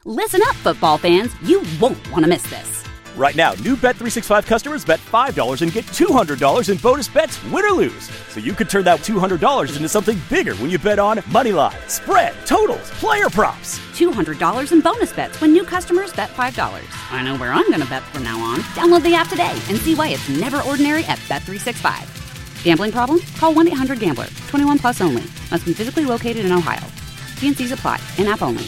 Listen up, football fans. You won't want to miss this. Right now, new Bet365 customers bet $5 and get $200 in bonus bets, win or lose. So you could turn that $200 into something bigger when you bet on moneyline, spread, totals, player props. $200 in bonus bets when new customers bet $5. I know where I'm going to bet from now on. Download the app today and see why it's never ordinary at Bet365. Gambling problem? Call 1-800-GAMBLER. 21 plus only. Must be physically located in Ohio. T&Cs apply. In-app only.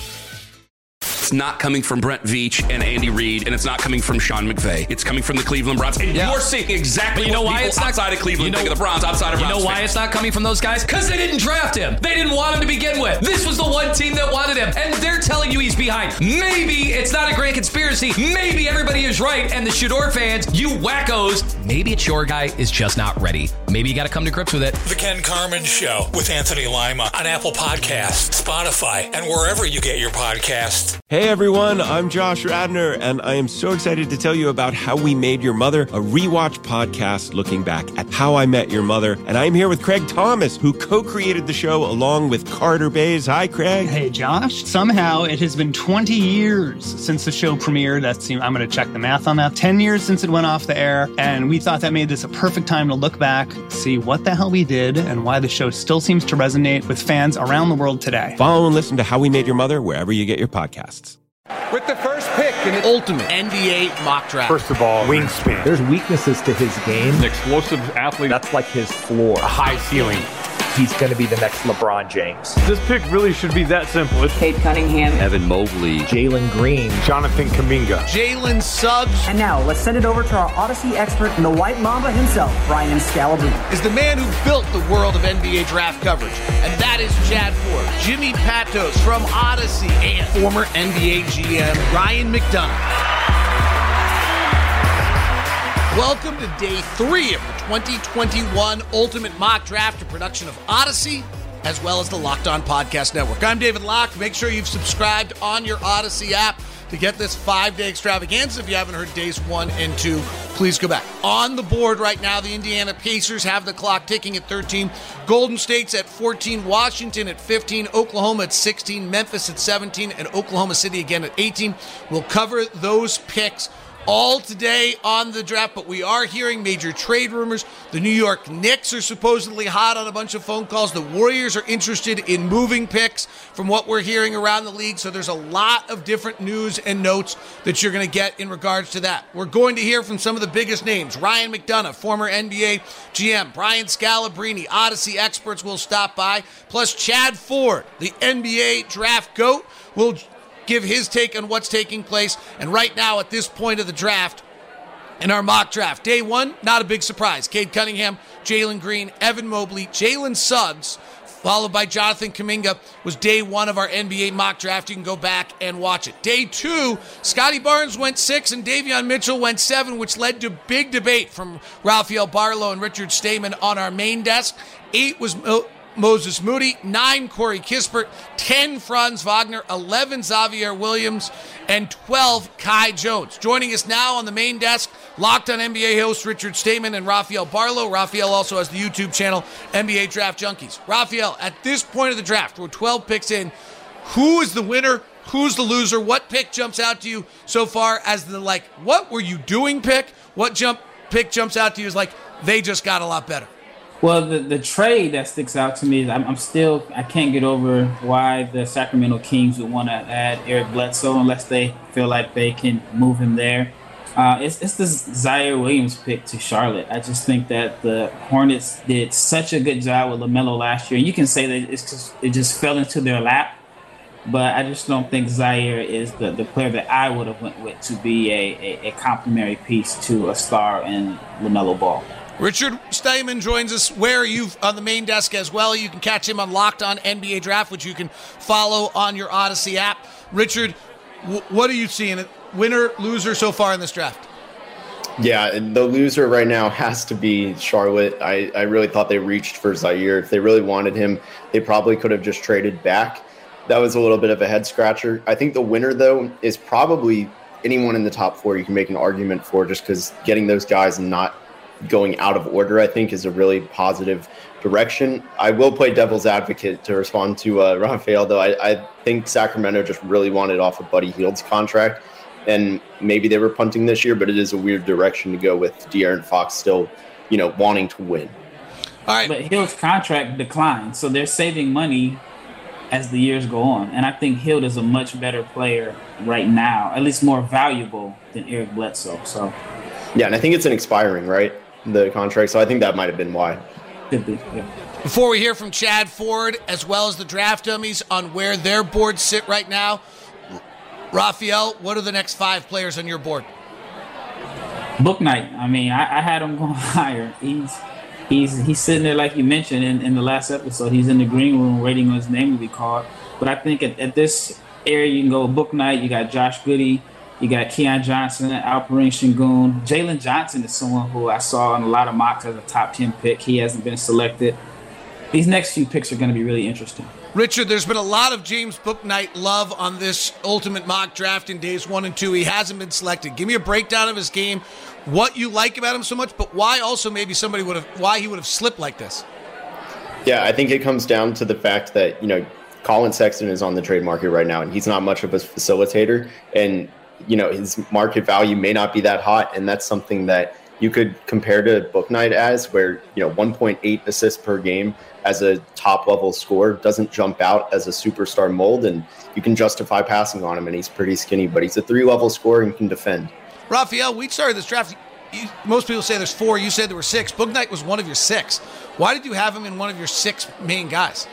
It's not coming from Brent Veach and Andy Reid, and it's not coming from Sean McVay. It's coming from the Cleveland Browns. And you're seeing exactly what people outside of Cleveland think of the Browns, outside of Browns. You know why it's not coming from those guys? Because they didn't draft him. They didn't want him to begin with. This was the one team that wanted him, and they're telling you he's behind. Maybe it's not a great conspiracy. Maybe everybody is right, and the Shador fans, you wackos, maybe it's your guy is just not ready. Maybe you got to come to grips with it. The Ken Carman Show with Anthony Lima on Apple Podcasts, Spotify, and wherever you get your podcasts. Hey everyone, I'm Josh Radner, and I am so excited to tell you about How We Made Your Mother, a rewatch podcast looking back at How I Met Your Mother. And I'm here with Craig Thomas, who co-created the show along with Carter Bays. Hi, Craig. Hey, Josh. Somehow it has been 20 years since the show premiered. I'm going to check the math on that. 10 years since it went off the air, and we thought that made this a perfect time to look back, see what the hell we did, and why the show still seems to resonate with fans around the world today. Follow and listen to How We Made Your Mother wherever you get your podcasts. With the first pick in the ultimate NBA mock draft. First of all, wingspan. There's weaknesses to his game. An explosive athlete. That's like his floor. A high ceiling. He's going to be the next LeBron James. This pick really should be that simple. Cade Cunningham. Evan Mobley. Jalen Green. Jonathan Kuminga. Jalen Suggs. And now, let's send it over to our Odyssey expert and the White Mamba himself, Brian Scalabrine. Is the man who built the world of NBA draft coverage. And that is Chad Ford. Jimmy Patos from Odyssey. And former NBA GM Ryan McDonough. Welcome to day 3 of the 2021 Ultimate Mock Draft, a production of Odyssey, as well as the Locked On Podcast Network. I'm David Locke. Make sure you've subscribed on your Odyssey app to get this 5-day extravaganza. If you haven't heard days 1 and 2, please go back. On the board right now, the Indiana Pacers have the clock ticking at 13. Golden State's at 14. Washington at 15. Oklahoma at 16. Memphis at 17. And Oklahoma City again at 18. We'll cover those picks all today on the draft, but we are hearing major trade rumors. The New York Knicks are supposedly hot on a bunch of phone calls. The Warriors are interested in moving picks from what we're hearing around the league. So there's a lot of different news and notes that you're going to get in regards to that. We're going to hear from some of the biggest names. Ryan McDonough, former NBA GM. Brian Scalabrine, Odyssey experts will stop by. Plus Chad Ford, the NBA draft GOAT, will give his take on what's taking place. And right now, at this point of the draft, in our mock draft, day 1, not a big surprise. Cade Cunningham, Jalen Green, Evan Mobley, Jalen Suggs, followed by Jonathan Kuminga, was day 1 of our NBA mock draft. You can go back and watch it. Day 2, Scotty Barnes went 6 and Davion Mitchell went 7, which led to big debate from Rafael Barlow and Richard Stayman on our main desk. 8 was Moses Moody, 9 Corey Kispert, 10 Franz Wagner, 11 Xavier Williams, and 12 Kai Jones. Joining us now on the main desk, Locked On NBA host Richard Stayman and Rafael Barlow. Rafael also has the YouTube channel NBA Draft Junkies. Rafael, at this point of the draft, we're 12 picks in. Who is the winner? Who's the loser? What pick jumps out to you so far as the, what were you doing pick? What pick jumps out to you as they just got a lot better? Well, the trade that sticks out to me is I can't get over why the Sacramento Kings would want to add Eric Bledsoe unless they feel like they can move him there. It's the Zaire Williams pick to Charlotte. I just think that the Hornets did such a good job with LaMelo last year. You can say that it just fell into their lap, but I just don't think Zaire is the player that I would have went with to be a complementary piece to a star in LaMelo Ball. Richard Stayman joins us. Where are you on the main desk as well? You can catch him on Locked On NBA Draft, which you can follow on your Odyssey app. Richard, what are you seeing? Winner, loser so far in this draft? Yeah, the loser right now has to be Charlotte. I really thought they reached for Zaire. If they really wanted him, they probably could have just traded back. That was a little bit of a head scratcher. I think the winner, though, is probably anyone in the top 4 you can make an argument for, just because getting those guys and not going out of order, I think, is a really positive direction. I will play devil's advocate to respond to Rafael, though. I think Sacramento just really wanted off of Buddy Hield's contract, and maybe they were punting this year, but it is a weird direction to go with De'Aaron Fox still, wanting to win. All right. But Hield's contract declined, so they're saving money as the years go on. And I think Hield is a much better player right now, at least more valuable than Eric Bledsoe. So, yeah, and I think it's an expiring, right, the contract. So I think that might have been why. Could be, yeah. Before we hear from Chad Ford, as well as the draft dummies on where their boards sit right now, Raphael, what are the next 5 players on your board? Bouknight. I mean, I had him going higher. He's sitting there, like you mentioned in the last episode. He's in the green room waiting on his name to be called. But I think at this area, you can go with Bouknight. You got Josh Giddey. You got Keon Johnson, Alperen Sengun. Jalen Johnson is someone who I saw in a lot of mocks as a top 10 pick. He hasn't been selected. These next few picks are going to be really interesting. Richard, there's been a lot of James Bouknight love on this Ultimate Mock Draft in days 1 and 2. He hasn't been selected. Give me a breakdown of his game, what you like about him so much, but why also maybe why he would have slipped like this. Yeah, I think it comes down to the fact that, Colin Sexton is on the trade market right now, and he's not much of a facilitator, and, his market value may not be that hot, and that's something that you could compare to Bouknight as, where, 1.8 assists per game as a top-level scorer doesn't jump out as a superstar mold, and you can justify passing on him, and he's pretty skinny, but he's a 3-level scorer and can defend. Raphael, we started this draft. Most people say there's 4. You said there were 6. Bouknight was one of your 6. Why did you have him in one of your 6 main guys?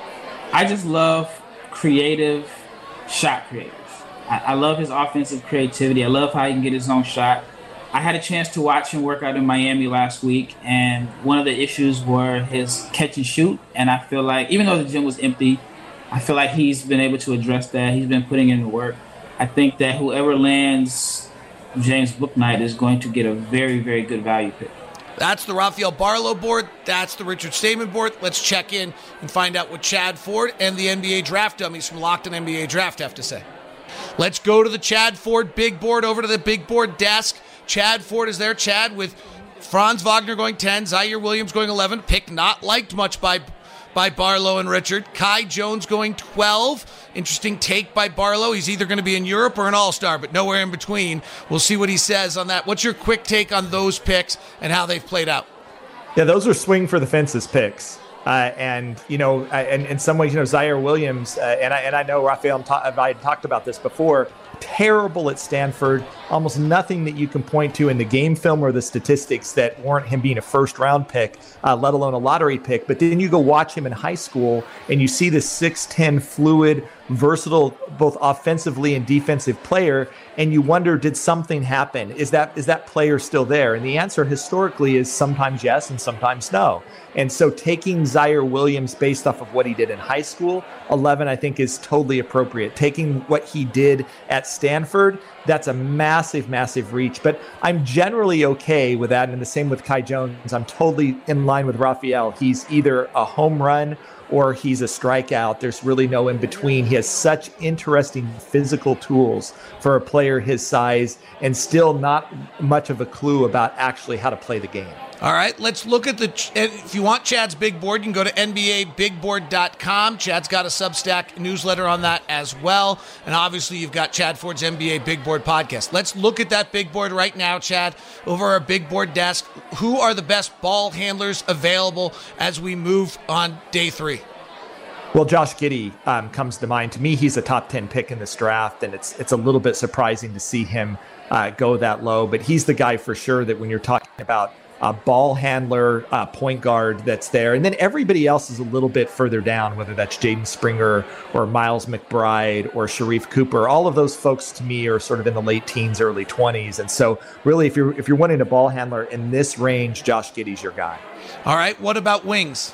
I just love creative shot creators. I love his offensive creativity. I love how he can get his own shot. I had a chance to watch him work out in Miami last week, and one of the issues were his catch and shoot. And I feel like, even though the gym was empty, I feel like he's been able to address that. He's been putting in the work. I think that whoever lands James Bouknight is going to get a very, very good value pick. That's the Rafael Barlow board. That's the Richard Stamen board. Let's check in and find out what Chad Ford and the NBA draft dummies from Locked On NBA Draft have to say. Let's go to the Chad Ford big board, over to the big board desk. Chad Ford is there. Chad with Franz Wagner going 10, Zaire Williams going 11. Pick not liked much by Barlow and Richard. Kai Jones going 12. Interesting take by Barlow. He's either going to be in Europe or an all-star, but nowhere in between. We'll see what he says on that. What's your quick take on those picks and how they've played out? Yeah, those are swing for the fences picks. And in some ways, Zaire Williams, and I know Raphael and I talked about this before, terrible at Stanford, almost nothing that you can point to in the game film or the statistics that warrant him being a first-round pick, let alone a lottery pick. But then you go watch him in high school, and you see this 6'10", fluid, versatile, both offensively and defensive player, and you wonder, did something happen? Is that player still there? And the answer historically is sometimes yes and sometimes no. And so taking Zaire Williams based off of what he did in high school, 11, I think is totally appropriate. Taking what he did at Stanford, that's a massive, massive reach. But I'm generally okay with that. And the same with Kai Jones. I'm totally in line with Raphael. He's either a home run or he's a strikeout. There's really no in between. He has such interesting physical tools for a player his size and still not much of a clue about actually how to play the game. All right, let's look at if you want Chad's big board, you can go to NBABigBoard.com. Chad's got a Substack newsletter on that as well. And obviously, you've got Chad Ford's NBA Big Board podcast. Let's look at that big board right now, Chad, over our big board desk. Who are the best ball handlers available as we move on day 3? Well, Josh Giddey comes to mind. To me, he's a top 10 pick in this draft, and it's a little bit surprising to see him go that low. But he's the guy for sure that when you're talking about a ball handler, point guard that's there. And then everybody else is a little bit further down, whether that's Jaden Springer or Miles McBride or Sharif Cooper. All of those folks to me are sort of in the late teens, early 20s. And so really, if you're wanting a ball handler in this range, Josh Giddey's your guy. All right. What about wings?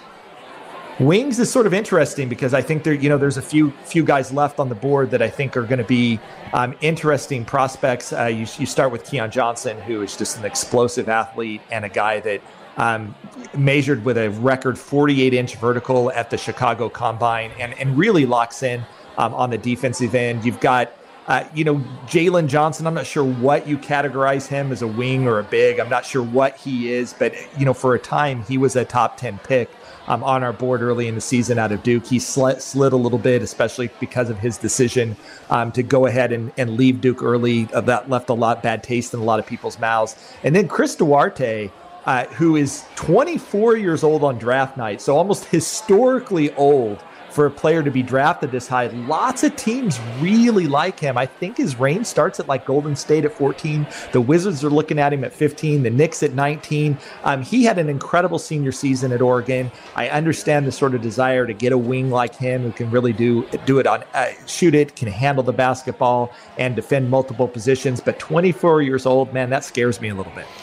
Wings is sort of interesting because I think there's a few guys left on the board that I think are going to be interesting prospects. You start with Keon Johnson, who is just an explosive athlete and a guy that measured with a record 48-inch vertical at the Chicago Combine and really locks in on the defensive end. You've got Jalen Johnson, I'm not sure what you categorize him as, a wing or a big. I'm not sure what he is, but, for a time he was a top 10 pick on our board early in the season out of Duke. He slid a little bit, especially because of his decision to go ahead and leave Duke early. That left a lot bad taste in a lot of people's mouths. And then Chris Duarte, who is 24 years old on draft night, so almost historically old for a player to be drafted this high. Lots of teams really like him. I think his range starts at like Golden State at 14. The Wizards are looking at him at 15. The Knicks at 19. He had an incredible senior season at Oregon. I understand the sort of desire to get a wing like him who can really do it on shoot it, can handle the basketball, and defend multiple positions. But 24 years old, man, that scares me a little bit.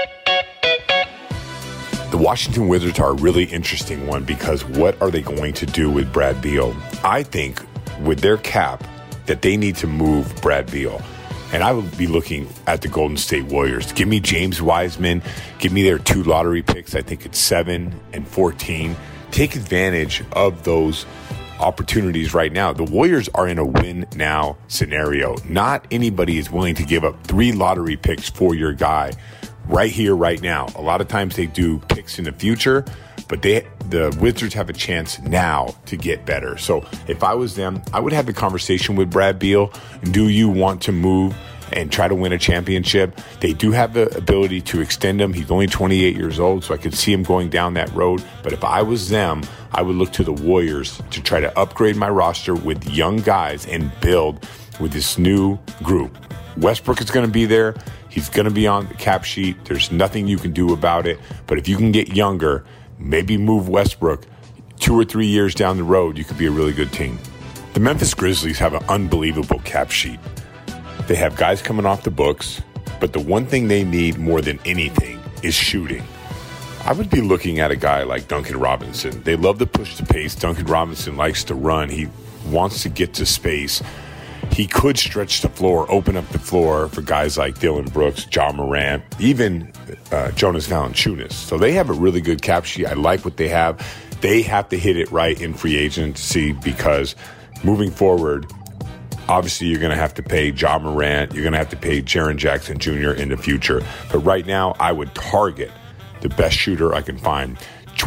The Washington Wizards are a really interesting one because what are they going to do with Brad Beal? I think with their cap that they need to move Brad Beal. And I would be looking at the Golden State Warriors. Give me James Wiseman. Give me their 2 lottery picks. I think it's 7 and 14. Take advantage of those opportunities right now. The Warriors are in a win now scenario. Not anybody is willing to give up 3 lottery picks for your guy right here, right now. A lot of times they do picks in the future, but the Wizards have a chance now to get better. So if I was them, I would have a conversation with Brad Beal. Do you want to move and try to win a championship? They do have the ability to extend him. He's only 28 years old, so I could see him going down that road. But if I was them, I would look to the Warriors to try to upgrade my roster with young guys and build with this new group. Westbrook is going to be there. He's going to be on the cap sheet. There's nothing you can do about it. But if you can get younger, maybe move Westbrook 2 or 3 years down the road, you could be a really good team. The Memphis Grizzlies have an unbelievable cap sheet. They have guys coming off the books, but the one thing they need more than anything is shooting. I would be looking at a guy like Duncan Robinson. They love to push the pace. Duncan Robinson likes to run. He wants to get to space. He could stretch the floor, open up the floor for guys like Dylan Brooks, John Morant, even Jonas Valanciunas. So they have a really good cap sheet. I like what they have. They have to hit it right in free agency because moving forward, obviously you're going to have to pay John Morant. You're going to have to pay Jaren Jackson Jr. in the future. But right now, I would target the best shooter I can find.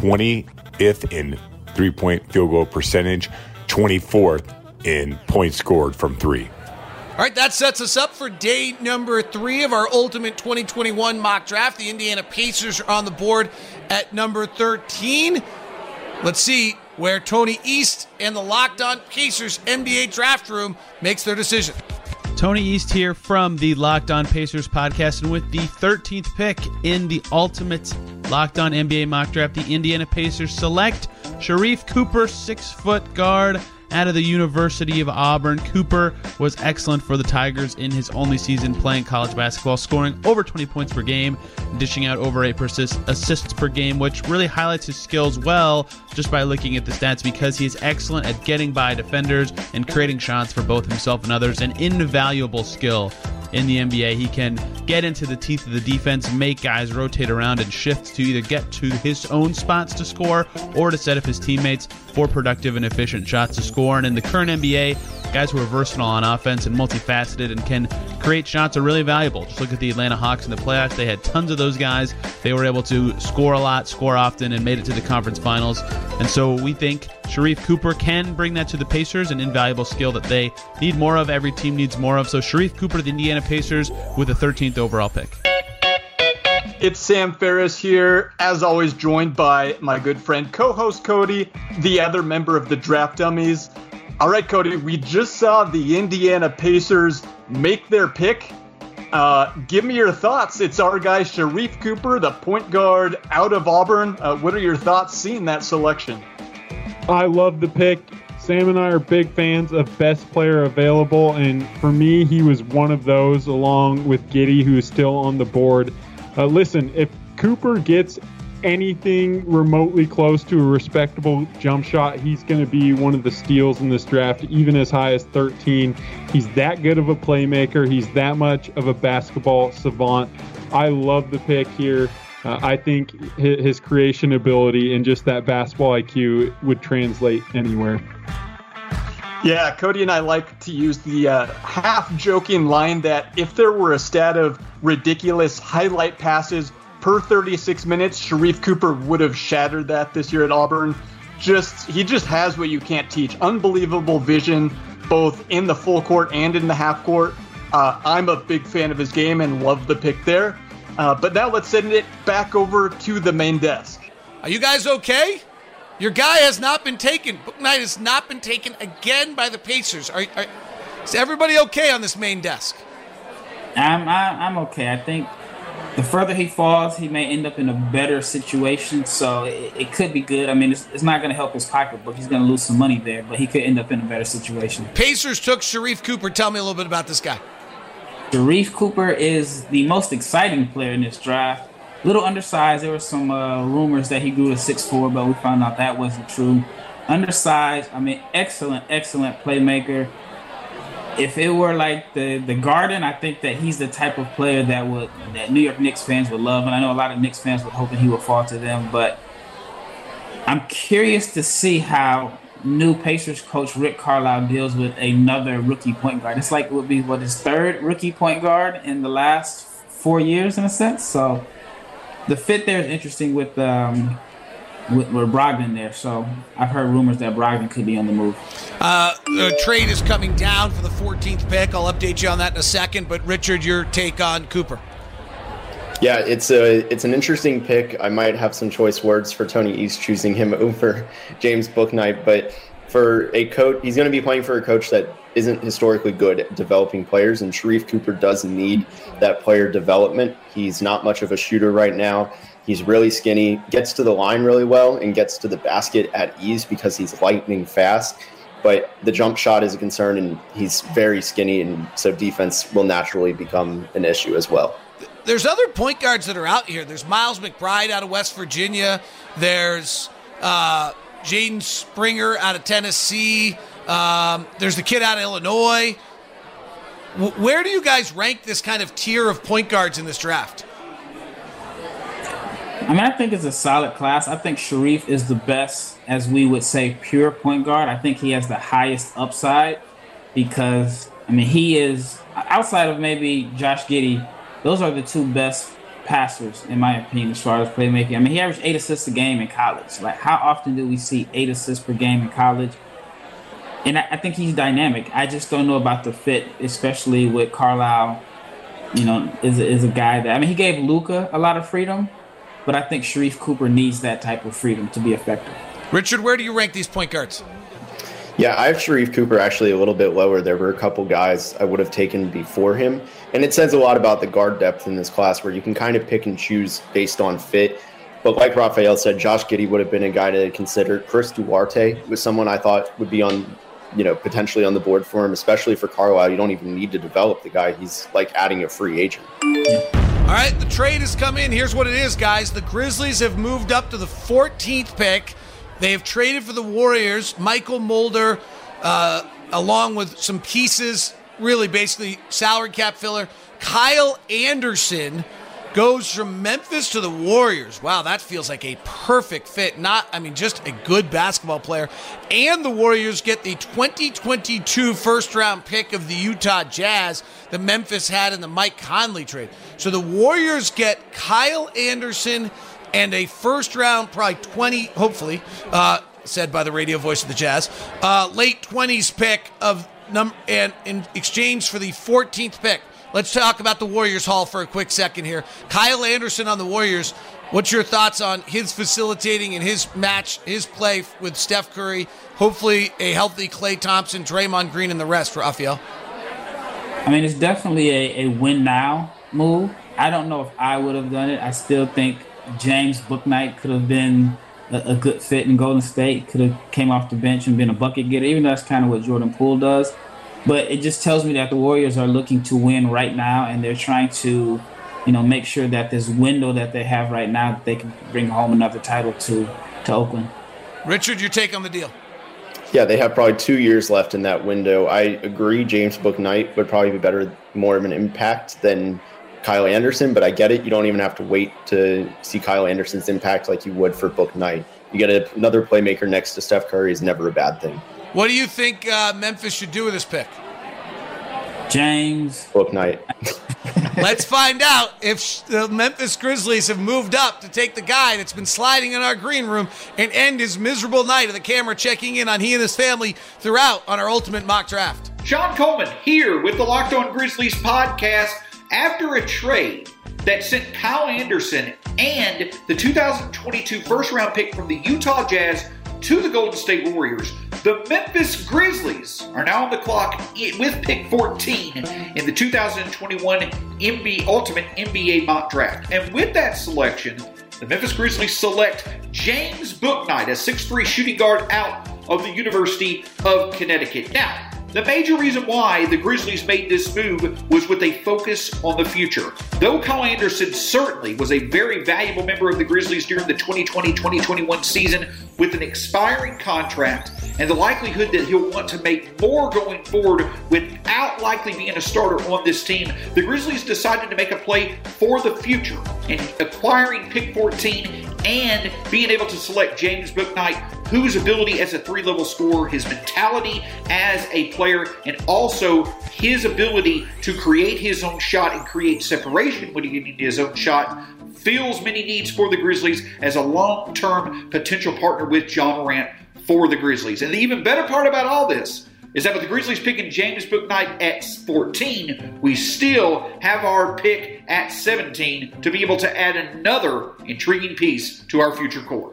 20th in three-point field goal percentage, 24th in points scored from 3. All right, that sets us up for day number 3 of our Ultimate 2021 mock draft. The Indiana Pacers are on the board at number 13. Let's see where Tony East and the Locked On Pacers NBA Draft Room makes their decision. Tony East here from the Locked On Pacers podcast, and with the 13th pick in the Ultimate Locked On NBA mock draft, the Indiana Pacers select Sharife Cooper, 6-foot guard out of the University of Auburn. Cooper was excellent for the Tigers in his only season playing college basketball, scoring over 20 points per game, dishing out over 8 assists per game, which really highlights his skills well just by looking at the stats, because he is excellent at getting by defenders and creating shots for both himself and others. An invaluable skill in the NBA. He can get into the teeth of the defense, make guys rotate around and shift to either get to his own spots to score or to set up his teammates for productive and efficient shots to score. And in the current NBA, guys who are versatile on offense and multifaceted and can create shots are really valuable. Just look at the Atlanta Hawks in the playoffs. They had tons of those guys. They were able to score a lot, score often, and made it to the conference finals. And so we think Sharife Cooper can bring that to the Pacers, an invaluable skill that they need more of. Every team needs more of. So Sharife Cooper, the Indiana Pacers, with the 13th overall pick. It's Sam Ferris here, as always joined by my good friend, co-host Cody, the other member of the Draft Dummies. All right, Cody, we just saw the Indiana Pacers make their pick. Give me your thoughts. It's our guy Sharife Cooper, the point guard out of Auburn. What are your thoughts seeing that selection? I love the pick. Sam and I are big fans of best player available, and for me, he was one of those, along with Giddey, who is still on the board. Listen, if Cooper gets anything remotely close to a respectable jump shot, he's going to be one of the steals in this draft, even as high as 13. He's that good of a playmaker. He's that much of a basketball savant. I love the pick here. I think his creation ability and just that basketball IQ would translate anywhere. Yeah, Cody and I like to use the half-joking line that if there were a stat of ridiculous highlight passes per 36 minutes, Sharife Cooper would have shattered that this year at Auburn. He just has what you can't teach. Unbelievable vision, both in the full court and in the half court. I'm a big fan of his game and love the pick there. But now let's send it back over to the main desk. Are you guys okay? Your guy has not been taken. Bouknight has not been taken again by the Pacers. Is everybody okay on this main desk? I'm okay. I think the further he falls, he may end up in a better situation. So it could be good. I mean, it's not going to help his pocketbook. He's going to lose some money there, but he could end up in a better situation. Pacers took Sharife Cooper. Tell me a little bit about this guy. Sharife Cooper is the most exciting player in this draft. Little undersized. There were some rumors that he grew to 6'4", but we found out that wasn't true. Undersized. I mean, excellent playmaker. If it were like the Garden, I think that he's the type of player that New York Knicks fans would love, and I know a lot of Knicks fans were hoping he would fall to them. But I'm curious to see how new Pacers coach Rick Carlisle deals with another rookie point guard. It's like it would be his third rookie point guard in the last 4 years, in a sense. So the fit there is interesting with Brogdon there. So I've heard rumors that Brogdon could be on the move. The trade is coming down for the 14th pick. I'll update you on that in a second. But Richard, your take on Cooper? Yeah, it's an interesting pick. I might have some choice words for Tony East choosing him over James Bouknight, but for a coach, he's going to be playing for a coach that isn't historically good at developing players, and Sharife Cooper does need that player development. He's not much of a shooter right now. He's really skinny, gets to the line really well, and gets to the basket at ease because he's lightning fast. But the jump shot is a concern, and he's very skinny, and so defense will naturally become an issue as well. There's other point guards that are out here. There's Miles McBride out of West Virginia. There's Jaden Springer out of Tennessee. There's the kid out of Illinois. Where do you guys rank this kind of tier of point guards in this draft? I mean, I think it's a solid class. I think Sharife is the best, as we would say, pure point guard. I think he has the highest upside because, I mean, he is, outside of maybe Josh Giddey, those are the two best passers, in my opinion, as far as playmaking. I mean, he averaged 8 assists a game in college. Like, how often do we see 8 assists per game in college? And I think he's dynamic. I just don't know about the fit, especially with Carlisle, is a guy that, I mean, he gave Luka a lot of freedom, but I think Sharife Cooper needs that type of freedom to be effective. Richard, where do you rank these point guards? Yeah, I have Sharife Cooper actually a little bit lower. There were a couple guys I would have taken before him. And it says a lot about the guard depth in this class where you can kind of pick and choose based on fit. But like Raphael said, Josh Giddey would have been a guy to consider. Chris Duarte was someone I thought would be on, potentially on the board for him, especially for Carlisle. You don't even need to develop the guy. He's like adding a free agent. All right, the trade has come in. Here's what it is, guys. The Grizzlies have moved up to the 14th pick. They have traded for the Warriors, Michael Mulder, along with some pieces, really basically salary cap filler. Kyle Anderson goes from Memphis to the Warriors. Wow, that feels like a perfect fit. Just a good basketball player. And the Warriors get the 2022 first-round pick of the Utah Jazz that Memphis had in the Mike Conley trade. So the Warriors get Kyle Anderson and a first-round, probably 20, hopefully, said by the radio voice of the Jazz, late 20s pick and in exchange for the 14th pick. Let's talk about the Warriors haul for a quick second here. Kyle Anderson on the Warriors. What's your thoughts on his facilitating and his play with Steph Curry? Hopefully a healthy Klay Thompson, Draymond Green, and the rest, Raphael. I mean, it's definitely a win-now move. I don't know if I would have done it. I still think James Bouknight could have been a good fit in Golden State, could have came off the bench and been a bucket getter, even though that's kind of what Jordan Poole does. But it just tells me that the Warriors are looking to win right now, and they're trying to, make sure that this window that they have right now, that they can bring home another title to Oakland. Richard, your take on the deal? Yeah, they have probably 2 years left in that window. I agree James Bouknight would probably be better, more of an impact than Kyle Anderson, but I get it. You don't even have to wait to see Kyle Anderson's impact like you would for Bouknight. You get another playmaker next to Steph Curry is never a bad thing. What do you think Memphis should do with this pick? James Bouknight. Let's find out if the Memphis Grizzlies have moved up to take the guy that's been sliding in our green room and end his miserable night of the camera checking in on he and his family throughout on our Ultimate Mock Draft. Sean Coleman here with the Locked On Grizzlies podcast after a trade that sent Kyle Anderson and the 2022 first-round pick from the Utah Jazz to the Golden State Warriors. The Memphis Grizzlies are now on the clock with pick 14 in the 2021 Ultimate NBA Mock Draft. And with that selection, the Memphis Grizzlies select James Bouknight, a 6'3" shooting guard out of the University of Connecticut. Now, the major reason why the Grizzlies made this move was with a focus on the future. Though Kyle Anderson certainly was a very valuable member of the Grizzlies during the 2020-2021 season with an expiring contract and the likelihood that he'll want to make more going forward without likely being a starter on this team, the Grizzlies decided to make a play for the future in acquiring pick 14 and being able to select James Bouknight, whose ability as a three-level scorer, his mentality as a player, and also his ability to create his own shot and create separation when he needs his own shot, fills many needs for the Grizzlies as a long-term potential partner with Ja Morant for the Grizzlies. And the even better part about all this is that with the Grizzlies picking James Bouknight at 14, we still have our pick at 17 to be able to add another intriguing piece to our future core.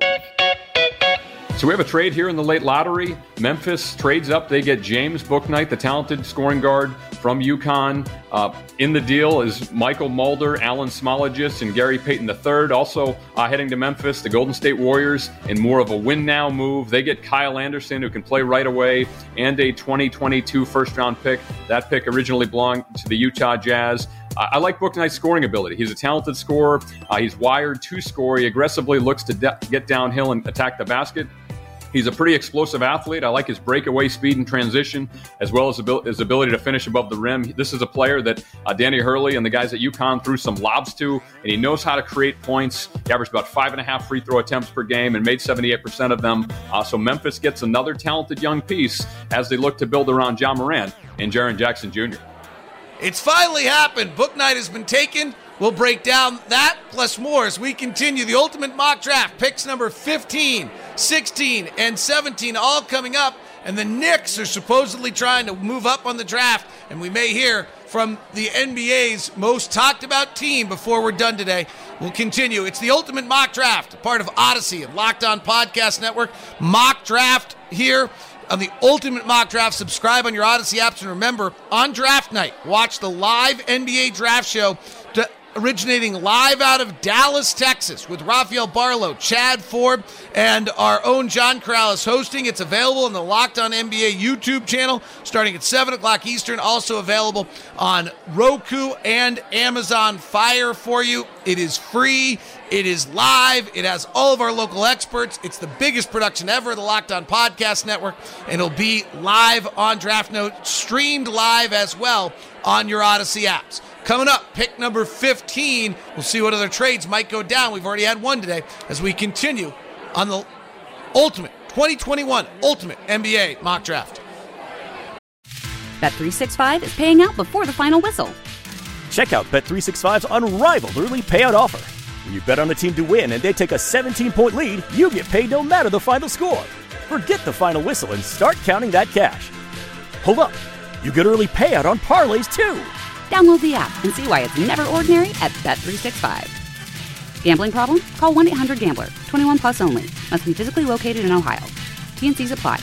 So we have a trade here in the late lottery. Memphis trades up. They get James Bouknight, the talented scoring guard from UConn. In the deal is Michael Mulder, Alan Smologis, and Gary Payton III. Also heading to Memphis, the Golden State Warriors, in more of a win-now move. They get Kyle Anderson, who can play right away, and a 2022 first-round pick. That pick originally belonged to the Utah Jazz. I like Bouknight's scoring ability. He's a talented scorer. He's wired to score. He aggressively looks to get downhill and attack the basket. He's a pretty explosive athlete. I like his breakaway speed and transition, as well as his ability to finish above the rim. This is a player that Danny Hurley and the guys at UConn threw some lobs to, and he knows how to create points. He averaged about 5.5 free throw attempts per game and made 78% of them. So Memphis gets another talented young piece as they look to build around Ja Morant and Jaren Jackson Jr. It's finally happened. Bouknight has been taken. We'll break down that plus more as we continue the Ultimate Mock Draft. Picks number 15, 16, and 17 all coming up. And the Knicks are supposedly trying to move up on the draft. And we may hear from the NBA's most talked about team before we're done today. We'll continue. It's the Ultimate Mock Draft, a part of Odyssey and Locked On Podcast Network. Mock Draft here on the Ultimate Mock Draft. Subscribe on your Odyssey apps. And remember, on draft night, watch the live NBA draft show originating live out of Dallas, Texas, with Rafael Barlow, Chad Ford, and our own John Corrales hosting. It's available on the Locked On NBA YouTube channel starting at 7 o'clock Eastern, also available on Roku and Amazon Fire for you. It is free. It is live. It has all of our local experts. It's the biggest production ever, the Locked On Podcast Network, and it'll be live on Draft Note, streamed live as well on your Odyssey apps. Coming up, pick number 15. We'll see what other trades might go down. We've already had one today as we continue on the Ultimate 2021 Ultimate NBA Mock Draft. Bet365 is paying out before the final whistle. Check out Bet365's unrivaled early payout offer. When you bet on a team to win and they take a 17-point lead, you get paid no matter the final score. Forget the final whistle and start counting that cash. Hold up. You get early payout on parlays, too. Download the app and see why it's never ordinary at Bet365. Gambling problem? Call 1-800-GAMBLER. 21 plus only. Must be physically located in Ohio. T&Cs apply.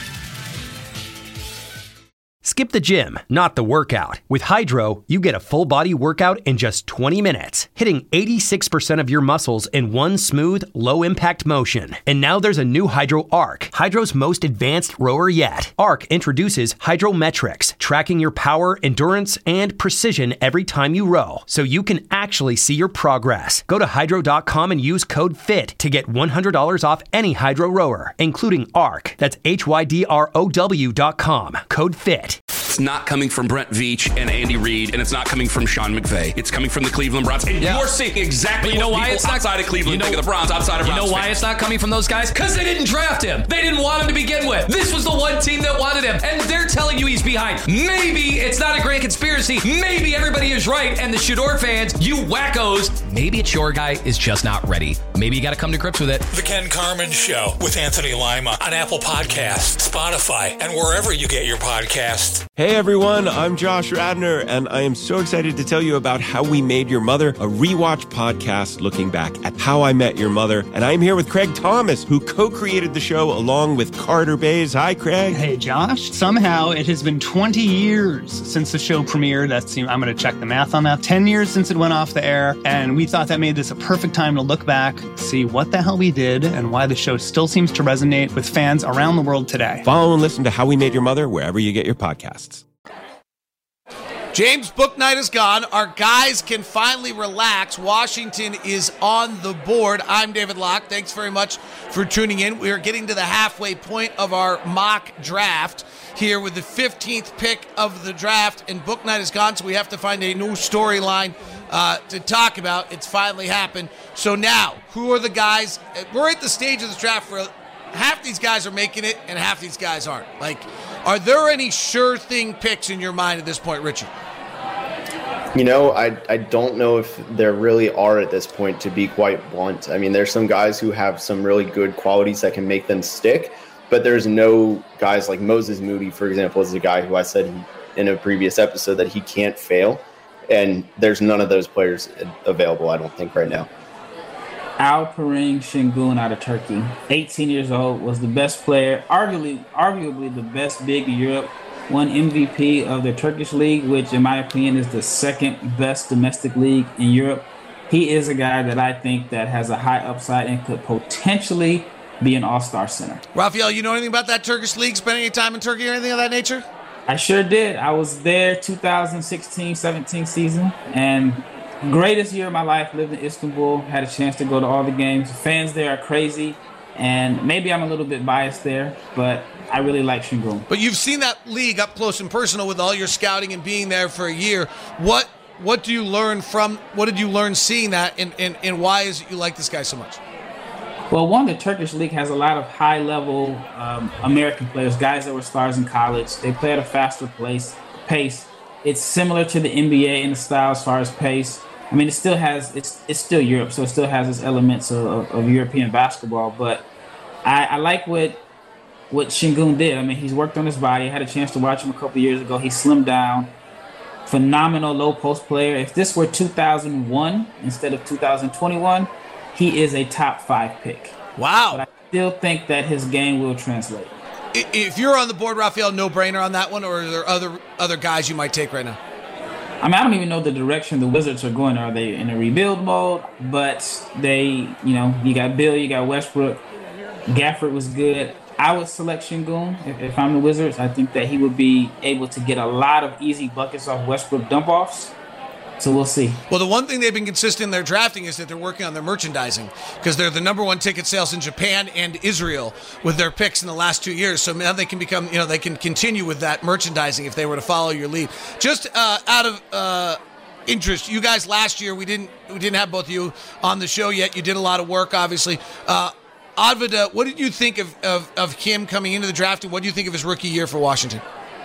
Skip the gym, not the workout. With Hydro, you get a full-body workout in just 20 minutes, hitting 86% of your muscles in one smooth, low-impact motion. And now there's a new Hydro Arc, Hydro's most advanced rower yet. Arc introduces Hydrometrics, tracking your power, endurance, and precision every time you row, so you can actually see your progress. Go to Hydro.com and use code FIT to get $100 off any Hydro rower, including Arc. That's HYDROW.com. Code FIT. It's not coming from Brent Veach and Andy Reid, and it's not coming from Sean McVay. It's coming from the Cleveland Browns. And you're seeing exactly what people outside of Cleveland think of the Browns, outside of Browns. You know why fans. it's not coming from those guys? Because they didn't draft him. They didn't want him to begin with. This was the one team that wanted him, and they're telling you he's behind. Maybe it's not a grand conspiracy. Maybe everybody is right, and the Shador fans, you wackos, maybe it's your guy is just not ready. Maybe you got to come to grips with it. The Ken Carman Show with Anthony Lima on Apple Podcasts, Spotify, and wherever you get your podcasts. Hey everyone, I'm Josh Radnor, and I am so excited to tell you about How We Made Your Mother, a rewatch podcast looking back at How I Met Your Mother. And I'm here with Craig Thomas, who co-created the show along with Carter Bays. Hi, Craig. Hey, Josh. Somehow it has been 20 years since the show premiered. I'm going to check the math on that. 10 years since it went off the air, and we thought that made this a perfect time to look back, see what the hell we did, and why the show still seems to resonate with fans around the world today. Follow and listen to How We Made Your Mother wherever you get your podcasts. James Book Night is gone. Our guys can finally relax. Washington is on the board. I'm David Locke. Thanks very much for tuning in. We are getting to the halfway point of our mock draft here with the 15th pick of the draft, and Book Night is gone, so we have to find a new storyline to talk about. It's finally happened. So now, who are the guys? We're at the stage of the draft where half these guys are making it and half these guys aren't. Like, are there any sure thing picks in your mind at this point, Richie? You know, I don't know if there really are at this point, to be quite blunt. I mean, there's some guys who have some really good qualities that can make them stick, but there's no guys like Moses Moody, for example, is a guy who I said in a previous episode that he can't fail, and there's none of those players available, I don't think, right now. Alperen Şengün out of Turkey, 18 years old, was the best player, arguably the best big in Europe, won MVP of the Turkish league, which in my opinion is the second best domestic league in Europe. He is a guy that I think that has a high upside and could potentially be an all-star center. Raphael, you know anything about that Turkish league, spending any time in Turkey or anything of that nature? I sure did. I was there 2016-17 season, and greatest year of my life. Lived in Istanbul, had a chance to go to all the games. Fans there are crazy, and maybe I'm a little bit biased there, but I really like Şengün. But you've seen that league up close and personal with all your scouting and being there for a year. What did you learn seeing that, and why is it you like this guy so much? Well, the Turkish league has a lot of high-level American players, guys that were stars in college. They play at a faster pace. It's similar to the NBA in the style as far as pace. I mean, it's still Europe, so it still has its elements of European basketball. But I like what Şengün did. I mean, he's worked on his body. I had a chance to watch him a couple years ago. He slimmed down. Phenomenal low post player. If this were 2001 instead of 2021, he is a top 5 pick. Wow. But I still think that his game will translate. If you're on the board, Raphael, no-brainer on that one, or are there other guys you might take right now? I mean, I don't even know the direction the Wizards are going. Are they in a rebuild mode? But you got Bill, you got Westbrook. Gafford was good. I would select Şengün if I'm the Wizards. I think that he would be able to get a lot of easy buckets off Westbrook dump-offs. So we'll see. Well, the one thing they've been consistent in their drafting is that they're working on their merchandising, because they're the number one ticket sales in Japan and Israel with their picks in the last 2 years. So now they can become, they can continue with that merchandising if they were to follow your lead. Just out of interest, you guys last year, we didn't have both of you on the show yet. You did a lot of work, obviously. Avdija, what did you think of him coming into the draft, and what do you think of his rookie year for Washington?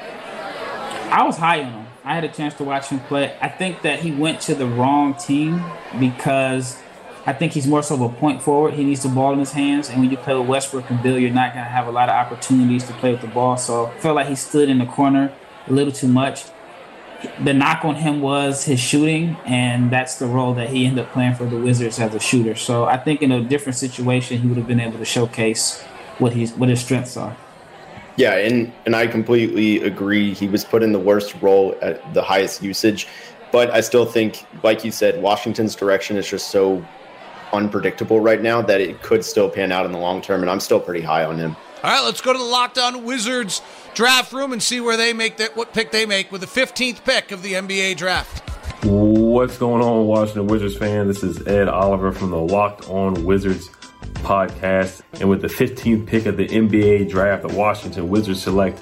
I was high on him. I had a chance to watch him play. I think that he went to the wrong team because I think he's more so of a point forward. He needs the ball in his hands, and when you play with Westbrook and Bill, you're not going to have a lot of opportunities to play with the ball. So I felt like he stood in the corner a little too much. The knock on him was his shooting, and that's the role that he ended up playing for the Wizards as a shooter. So I think in a different situation, he would have been able to showcase what his strengths are. Yeah, and I completely agree. He was put in the worst role at the highest usage. But I still think, like you said, Washington's direction is just so unpredictable right now that it could still pan out in the long term, and I'm still pretty high on him. All right, let's go to the Locked On Wizards draft room and see where they make what pick they make with the 15th pick of the NBA draft. What's going on, Washington Wizards fan? This is Ed Oliver from the Locked On Wizards podcast. And with the 15th pick of the NBA draft, the Washington Wizards select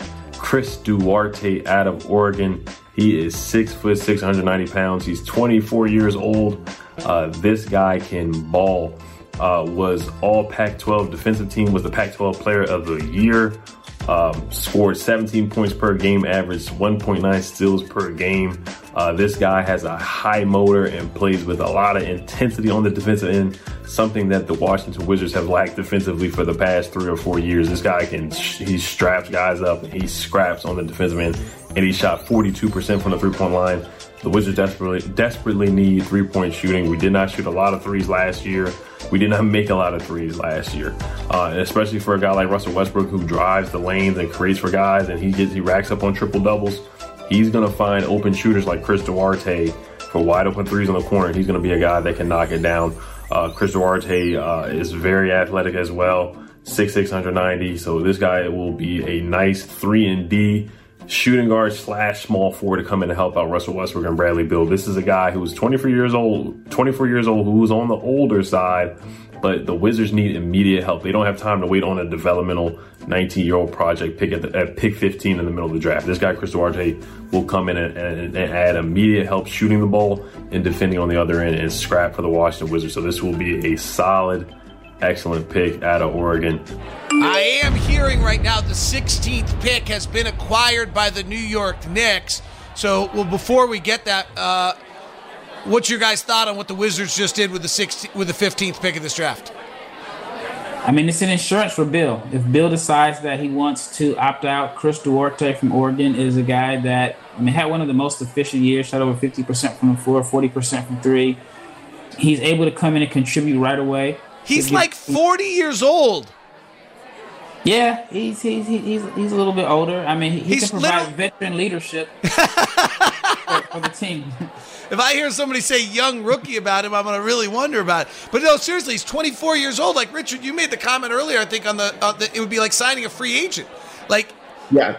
Chris Duarte out of Oregon. He is 6 foot, 690 pounds. He's 24 years old. This guy can ball. Was all Pac-12 defensive team, was the Pac-12 player of the year. Scored 17 points per game, averaged 1.9 steals per game. This guy has a high motor and plays with a lot of intensity on the defensive end, something that the Washington Wizards have lacked defensively for the past 3 or 4 years. This guy he straps guys up and he scraps on the defensive end, and he shot 42% from the three-point line. The Wizards desperately need three-point shooting. We did not shoot a lot of threes last year. We did not make a lot of threes last year, especially for a guy like Russell Westbrook who drives the lanes and creates for guys, and he racks up on triple-doubles. He's going to find open shooters like Chris Duarte for wide-open threes on the corner. He's going to be a guy that can knock it down. Chris Duarte is very athletic as well, 6'6", 190. So this guy will be a nice 3-and-D shooting guard / small forward to come in and help out Russell Westbrook and Bradley Beal. This is a guy who's 24 years old, who's on the older side, but the Wizards need immediate help. They don't have time to wait on a developmental 19-year-old project pick at pick 15 in the middle of the draft. This guy, Chris Duarte, will come in and add immediate help shooting the ball and defending on the other end and scrap for the Washington Wizards. So this will be a solid, excellent pick out of Oregon. I am hearing right now the 16th pick has been acquired by the New York Knicks. So, before we get that, what's your guys' thought on what the Wizards just did with the 15th pick of this draft? I mean, it's an insurance for Bill. If Bill decides that he wants to opt out, Chris Duarte from Oregon is a guy that, had one of the most efficient years, shot over 50% from the floor, 40% from three. He's able to come in and contribute right away. He's like 40 years old. Yeah, he's a little bit older. He can provide veteran leadership for the team. If I hear somebody say young rookie about him, I'm going to really wonder about it. But no, seriously, he's 24 years old. Like, Richard, you made the comment earlier, I think, on the it would be like signing a free agent. Yeah.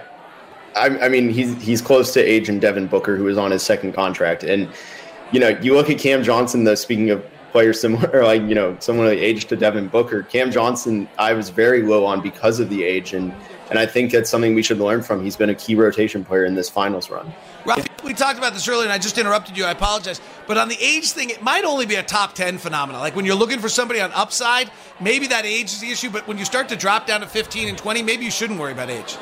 He's close to age and Devin Booker, who is on his second contract. And, you look at Cam Johnson, though, speaking of players similar, similarly aged to Devin Booker. Cam Johnson, I was very low on because of the age, and I think that's something we should learn from. He's been a key rotation player in this finals run. Rafi, we talked about this earlier, and I just interrupted you. I apologize. But on the age thing, it might only be a top 10 phenomenon. Like when you're looking for somebody on upside, maybe that age is the issue. But when you start to drop down to 15 and 20, maybe you shouldn't worry about age.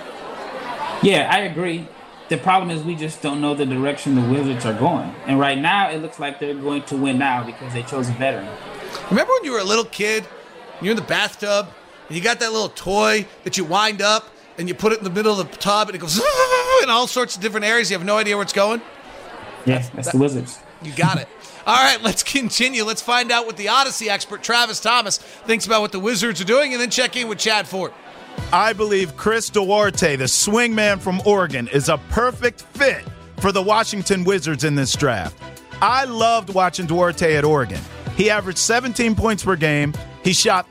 Yeah, I agree. The problem is we just don't know the direction the Wizards are going. And right now, it looks like they're going to win now because they chose a veteran. Remember when you were a little kid, and you're in the bathtub, and you got that little toy that you wind up, and you put it in the middle of the tub, and it goes in all sorts of different areas. You have no idea where it's going? Yeah, that's the Wizards. You got it. All right, let's continue. Let's find out what the Odyssey expert, Travis Thomas, thinks about what the Wizards are doing, and then check in with Chad Ford. I believe Chris Duarte, the swingman from Oregon, is a perfect fit for the Washington Wizards in this draft. I loved watching Duarte at Oregon. He averaged 17 points per game. He shot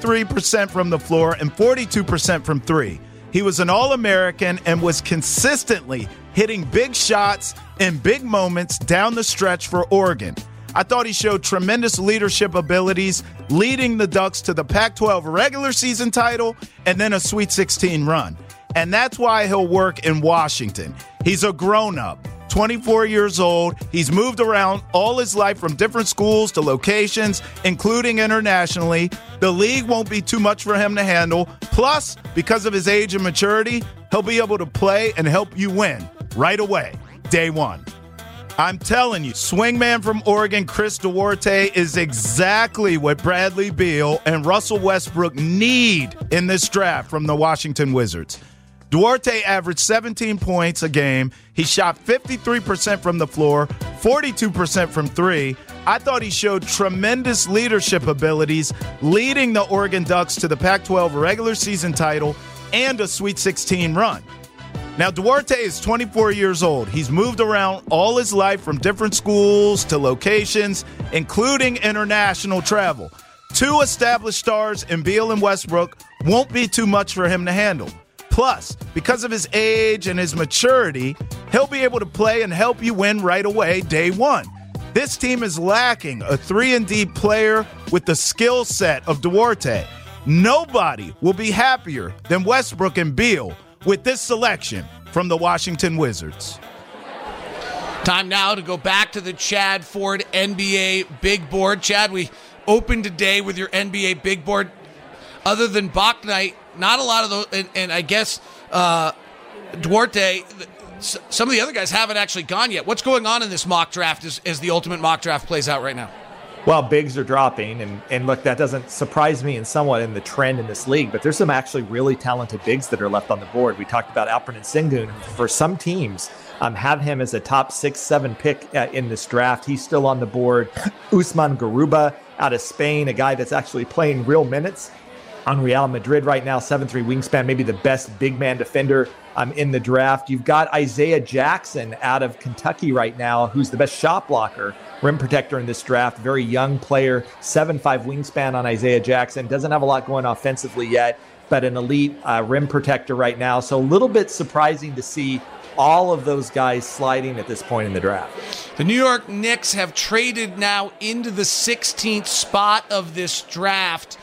53% from the floor and 42% from three. He was an All-American and was consistently hitting big shots in big moments down the stretch for Oregon. I thought he showed tremendous leadership abilities, leading the Ducks to the Pac-12 regular season title and then a Sweet 16 run. And that's why he'll work in Washington. He's a grown-up, 24 years old. He's moved around all his life from different schools to locations, including internationally. The league won't be too much for him to handle. Plus, because of his age and maturity, he'll be able to play and help you win right away, day one. I'm telling you, swingman from Oregon, Chris Duarte, is exactly what Bradley Beal and Russell Westbrook need in this draft from the Washington Wizards. Duarte averaged 17 points a game. He shot 53% from the floor, 42% from three. I thought he showed tremendous leadership abilities, leading the Oregon Ducks to the Pac-12 regular season title and a Sweet 16 run. Now, Duarte is 24 years old. He's moved around all his life from different schools to locations, including international travel. Two established stars in Beal and Westbrook won't be too much for him to handle. Plus, because of his age and his maturity, he'll be able to play and help you win right away, day one. This team is lacking a 3-and-D player with the skill set of Duarte. Nobody will be happier than Westbrook and Beal with this selection. from the Washington Wizards. Time now to go back to the Chad Ford NBA Big Board. Chad, we opened today with your NBA Big Board. Other than Bach Night, not a lot of those, and I guess Duarte, some of the other guys haven't actually gone yet. What's going on in this mock draft as the ultimate mock draft plays out right now? Well, bigs are dropping, and look, that doesn't surprise me somewhat in the trend in this league, but there's some actually really talented bigs that are left on the board. We talked about Alperen Sengun. For some teams, have him as a top 6-7 pick in this draft. He's still on the board. Usman Garuba out of Spain, a guy that's actually playing real minutes on Real Madrid right now, 7'3" wingspan, maybe the best big man defender in the draft. You've got Isaiah Jackson out of Kentucky right now, who's the best shot blocker, rim protector in this draft. Very young player, 7'5" wingspan on Isaiah Jackson. Doesn't have a lot going offensively yet, but an elite rim protector right now. So a little bit surprising to see all of those guys sliding at this point in the draft. The New York Knicks have traded now into the 16th spot of this draft.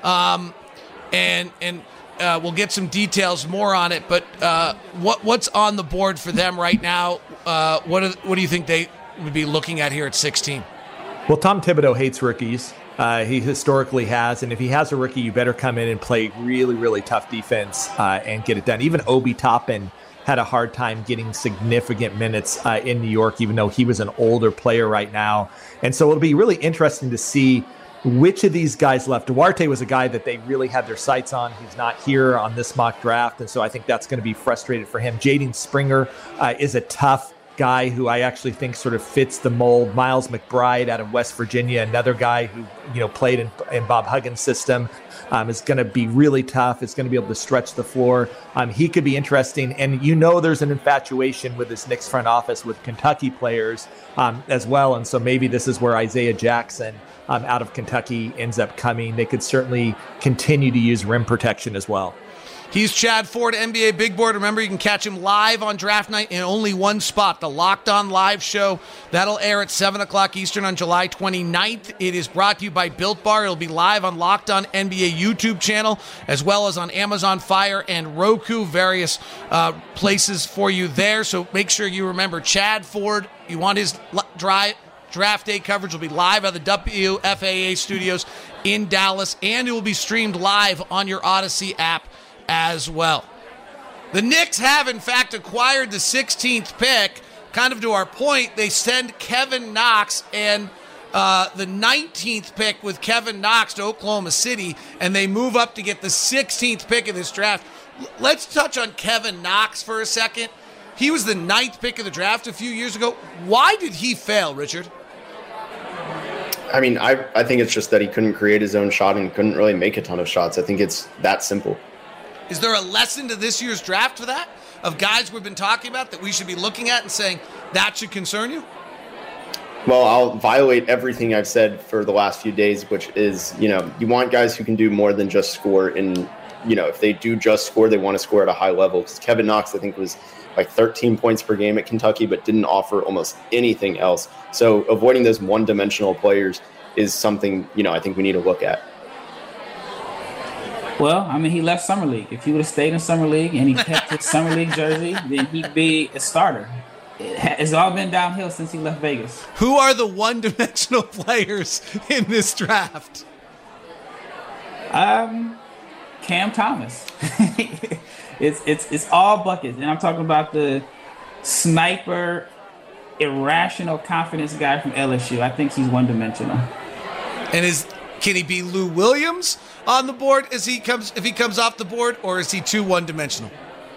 And we'll get some details more on it, but what's on the board for them right now? What do you think they would be looking at here at 16? Well, Tom Thibodeau hates rookies. He historically has, and if he has a rookie, you better come in and play really, really tough defense and get it done. Even Obi Toppin had a hard time getting significant minutes in New York, even though he was an older player right now. And so it'll be really interesting to see which of these guys left. Duarte was a guy that they really had their sights on. He's not here on this mock draft, and so I think that's going to be frustrated for him. Jaden Springer is a tough guy who I actually think sort of fits the mold. Miles McBride out of West Virginia, another guy who played in Bob Huggins' system, is going to be really tough. It's going to be able to stretch the floor. He could be interesting, and there's an infatuation with this Knicks front office with Kentucky players as well, and so maybe this is where Isaiah Jackson out of Kentucky ends up coming. They could certainly continue to use rim protection as well. He's Chad Ford, NBA Big Board. Remember, you can catch him live on draft night in only one spot, the Locked On Live Show. That'll air at 7 o'clock Eastern on July 29th. It is brought to you by Built Bar. It'll be live on Locked On NBA YouTube channel, as well as on Amazon Fire and Roku, various places for you there. So make sure you remember Chad Ford. You want his draft day coverage will be live at the WFAA studios in Dallas, and it will be streamed live on your Odyssey app as well. The Knicks have, in fact, acquired the 16th pick. Kind of to our point, they send Kevin Knox and the 19th pick with Kevin Knox to Oklahoma City, and they move up to get the 16th pick of this draft. Let's touch on Kevin Knox for a second. He was the 9th pick of the draft a few years ago. Why did he fail, Richard? I mean, I think it's just that he couldn't create his own shot and couldn't really make a ton of shots. I think it's that simple. Is there a lesson to this year's draft for that? Of guys we've been talking about that we should be looking at and saying, that should concern you? Well, I'll violate everything I've said for the last few days, which is, you want guys who can do more than just score. And, if they do just score, they want to score at a high level. Because Kevin Knox, I think, was like 13 points per game at Kentucky, but didn't offer almost anything else. So avoiding those one-dimensional players is something, I think we need to look at. Well, I mean, he left Summer League. If he would have stayed in Summer League and he kept his Summer League jersey, then he'd be a starter. It's all been downhill since he left Vegas. Who are the one-dimensional players in this draft? Cam Thomas. It's all buckets, and I'm talking about the sniper, irrational confidence guy from LSU. I think he's one-dimensional. And can he be Lou Williams on the board if he comes off the board, or is he too one-dimensional?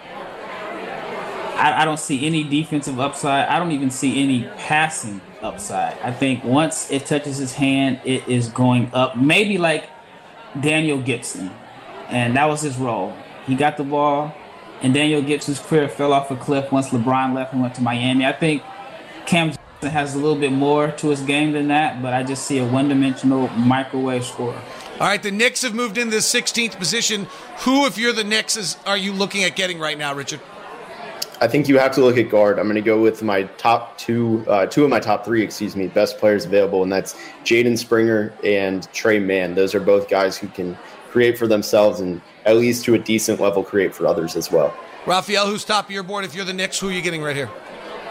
I don't see any defensive upside. I don't even see any passing upside. I think once it touches his hand, it is going up. Maybe like Daniel Gibson, and that was his role. He got the ball, and Daniel Gibson's career fell off a cliff once LeBron left and went to Miami. I think Cam Johnson has a little bit more to his game than that, but I just see a one-dimensional microwave scorer. All right, the Knicks have moved into the 16th position. Who, if you're the Knicks, are you looking at getting right now, Richard? I think you have to look at guard. I'm going to go with my top two of my top three, best players available, and that's Jaden Springer and Trey Mann. Those are both guys who can create for themselves and at least to a decent level create for others as well. Raphael, who's top of your board? If you're the Knicks, who are you getting right here?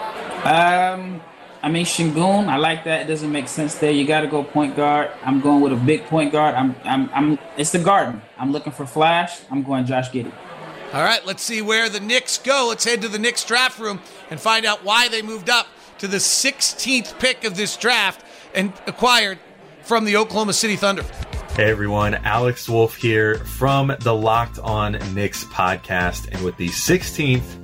I mean, Şengün, I like that. It doesn't make sense there. You got to go point guard. I'm going with a big point guard. It's the Garden. I'm looking for flash. I'm going Josh Giddey. All right, let's see where the Knicks go. Let's head to the Knicks draft room and find out why they moved up to the 16th pick of this draft and acquired from the Oklahoma City Thunder. Hey everyone, Alex Wolf here from the Locked On Knicks podcast, and with the 16th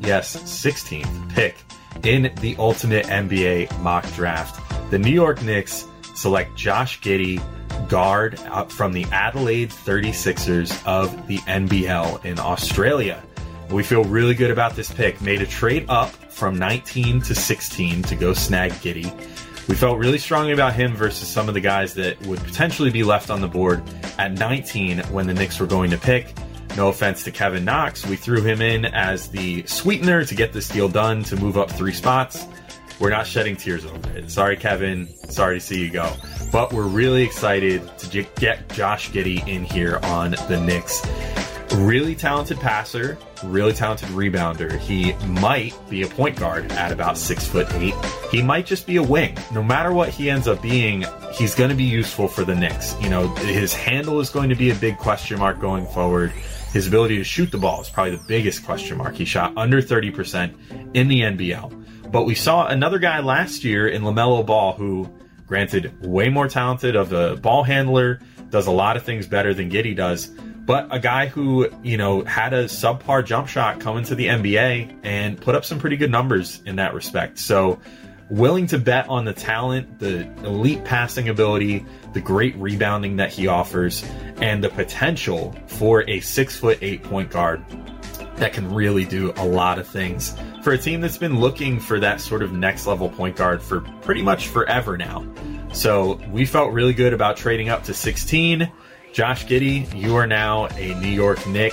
pick in the Ultimate NBA mock draft, the New York Knicks select Josh Giddey, guard from the Adelaide 36ers of the NBL in Australia. We feel really good about this pick. Made a trade up from 19 to 16 to go snag Giddey. We felt really strongly about him versus some of the guys that would potentially be left on the board at 19 when the Knicks were going to pick. No offense to Kevin Knox. We threw him in as the sweetener to get this deal done, to move up 3 spots. We're not shedding tears over it. Sorry, Kevin. Sorry to see you go. But we're really excited to get Josh Giddey in here on the Knicks. Really talented passer, really talented rebounder. He might be a point guard at about 6'8". He might just be a wing. No matter what he ends up being, he's going to be useful for the Knicks. You know, his handle is going to be a big question mark going forward. His ability to shoot the ball is probably the biggest question mark. He shot under 30% in the NBL. But we saw another guy last year in LaMelo Ball who, granted, way more talented of a ball handler, does a lot of things better than Giddey does. But a guy who, you know, had a subpar jump shot come into the NBA and put up some pretty good numbers in that respect. So willing to bet on the talent, the elite passing ability, the great rebounding that he offers, and the potential for a 6'8" point guard that can really do a lot of things for a team that's been looking for that sort of next level point guard for pretty much forever now. So we felt really good about trading up to 16. Josh Giddey, you are now a New York Knick,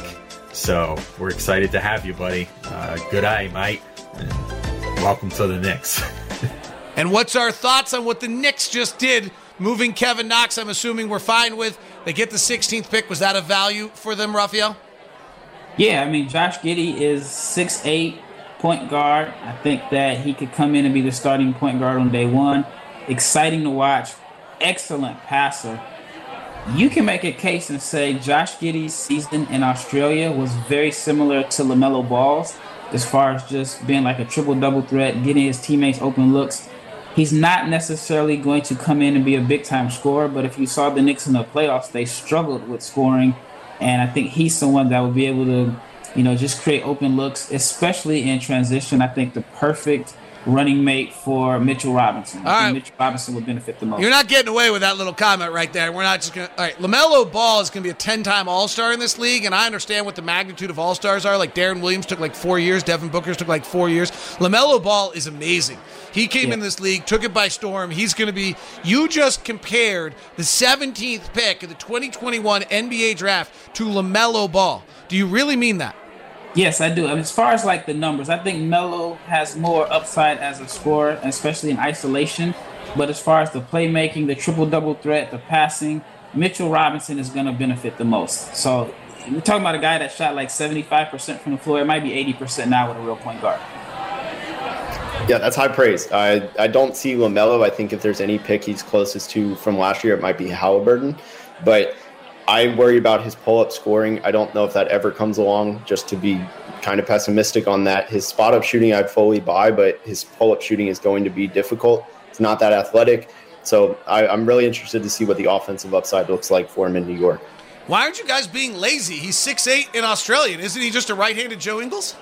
so we're excited to have you, buddy. Good eye, mate, and welcome to the Knicks. And what's our thoughts on what the Knicks just did, moving Kevin Knox? I'm assuming we're fine with. They get the 16th pick. Was that a value for them, Raphael? Yeah, I mean, Josh Giddey is 6'8", point guard. I think that he could come in and be the starting point guard on day one. Exciting to watch. Excellent passer. You can make a case and say Josh Giddey's season in Australia was very similar to LaMelo Ball's as far as just being like a triple-double threat, getting his teammates open looks. He's not necessarily going to come in and be a big-time scorer, but if you saw the Knicks in the playoffs, they struggled with scoring, and I think he's someone that would be able to, you know, just create open looks, especially in transition. I think the perfect running mate for Mitchell Robinson. I think Mitchell Robinson would benefit the most. You're not getting away with that little comment right there. We're not just going to... All right, LaMelo Ball is going to be a 10-time All-Star in this league, and I understand what the magnitude of All-Stars are. Like Darren Williams took like 4 years. Devin Booker's took like 4 years. LaMelo Ball is amazing. He came in this league, took it by storm. He's going to be... You just compared the 17th pick of the 2021 NBA draft to LaMelo Ball. Do you really mean that? Yes, I do. I mean, as far as like the numbers, I think Melo has more upside as a scorer, especially in isolation. But as far as the playmaking, the triple-double threat, the passing, Mitchell Robinson is going to benefit the most. So we're talking about a guy that shot like 75% from the floor. It might be 80% now with a real point guard. Yeah, that's high praise. I don't see LaMelo. I think if there's any pick he's closest to from last year, it might be Halliburton. But I worry about his pull-up scoring. I don't know if that ever comes along, just to be kind of pessimistic on that. His spot-up shooting I'd fully buy, but his pull-up shooting is going to be difficult. It's not that athletic. So I'm really interested to see what the offensive upside looks like for him in New York. Why aren't you guys being lazy? He's 6'8" in Australian. Isn't he just a right-handed Joe Ingles?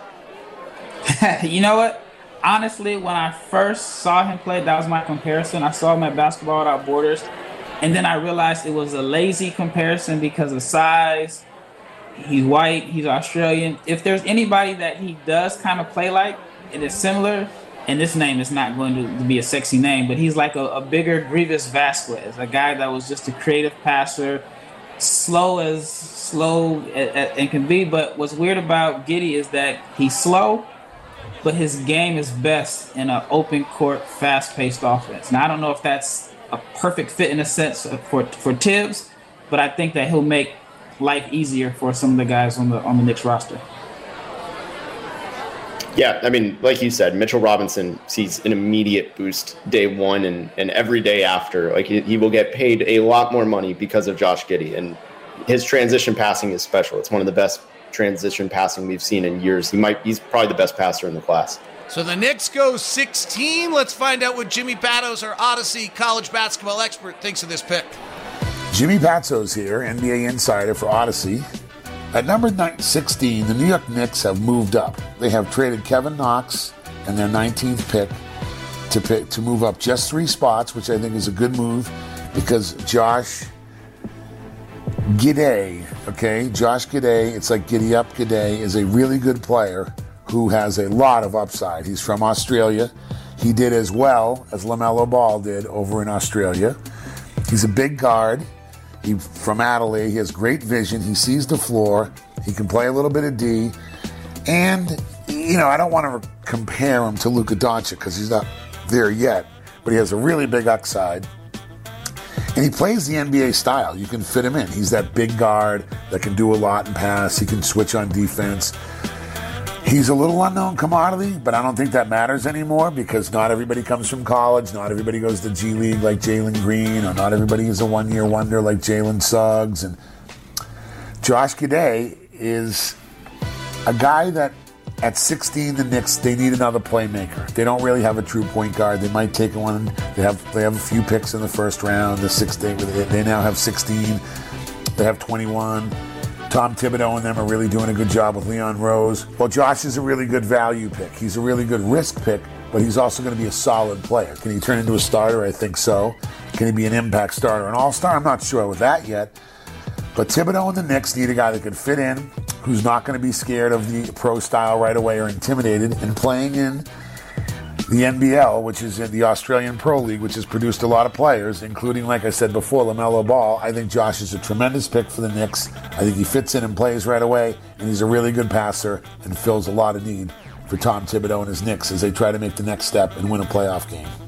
You know what? Honestly, when I first saw him play, that was my comparison. I saw him at Basketball Without Borders. And then I realized it was a lazy comparison because of size. He's white. He's Australian. If there's anybody that he does kind of play like, it is similar. And this name is not going to be a sexy name, but he's like a bigger Grievous Vasquez, a guy that was just a creative passer, slow and can be. But what's weird about Giddey is that he's slow, but his game is best in an open court, fast-paced offense. Now, I don't know if that's a perfect fit in a sense for Tibbs, but I think that he'll make life easier for some of the guys on the Knicks roster. Yeah, I mean, like you said, Mitchell Robinson sees an immediate boost day one and every day after. Like he will get paid a lot more money because of Josh Giddey, and his transition passing is special. It's one of the best transition passing we've seen in years. He's probably the best passer in the class. So the Knicks go 16. Let's find out what Jimmy Patos, our Odyssey college basketball expert, thinks of this pick. Jimmy Patos here, NBA insider for Odyssey. At number 16, the New York Knicks have moved up. They have traded Kevin Knox and their 19th pick to move up just 3 spots, which I think is a good move because Josh Giddey, it's like giddy up Giddey, is a really good player who has a lot of upside. He's from Australia. He did as well as LaMelo Ball did over in Australia. He's a big guard. He's from Adelaide. He has great vision. He sees the floor. He can play a little bit of D. And, I don't want to compare him to Luka Doncic because he's not there yet, but he has a really big upside. And he plays the NBA style. You can fit him in. He's that big guard that can do a lot and pass. He can switch on defense. He's a little unknown commodity, but I don't think that matters anymore because not everybody comes from college. Not everybody goes to G League like Jalen Green, or not everybody is a one-year wonder like Jalen Suggs. And Josh Giddey is a guy that at 16, the Knicks, they need another playmaker. They don't really have a true point guard. They might take one. They have a few picks in the first round. They now have 16. They have 21. Tom Thibodeau and them are really doing a good job with Leon Rose. Well, Josh is a really good value pick. He's a really good risk pick, but he's also going to be a solid player. Can he turn into a starter? I think so. Can he be an impact starter? An all-star? I'm not sure with that yet. But Thibodeau and the Knicks need a guy that can fit in, who's not going to be scared of the pro style right away or intimidated, and playing in the NBL, which is in the Australian Pro League, which has produced a lot of players, including, like I said before, LaMelo Ball. I think Josh is a tremendous pick for the Knicks. I think he fits in and plays right away, and he's a really good passer and fills a lot of need for Tom Thibodeau and his Knicks as they try to make the next step and win a playoff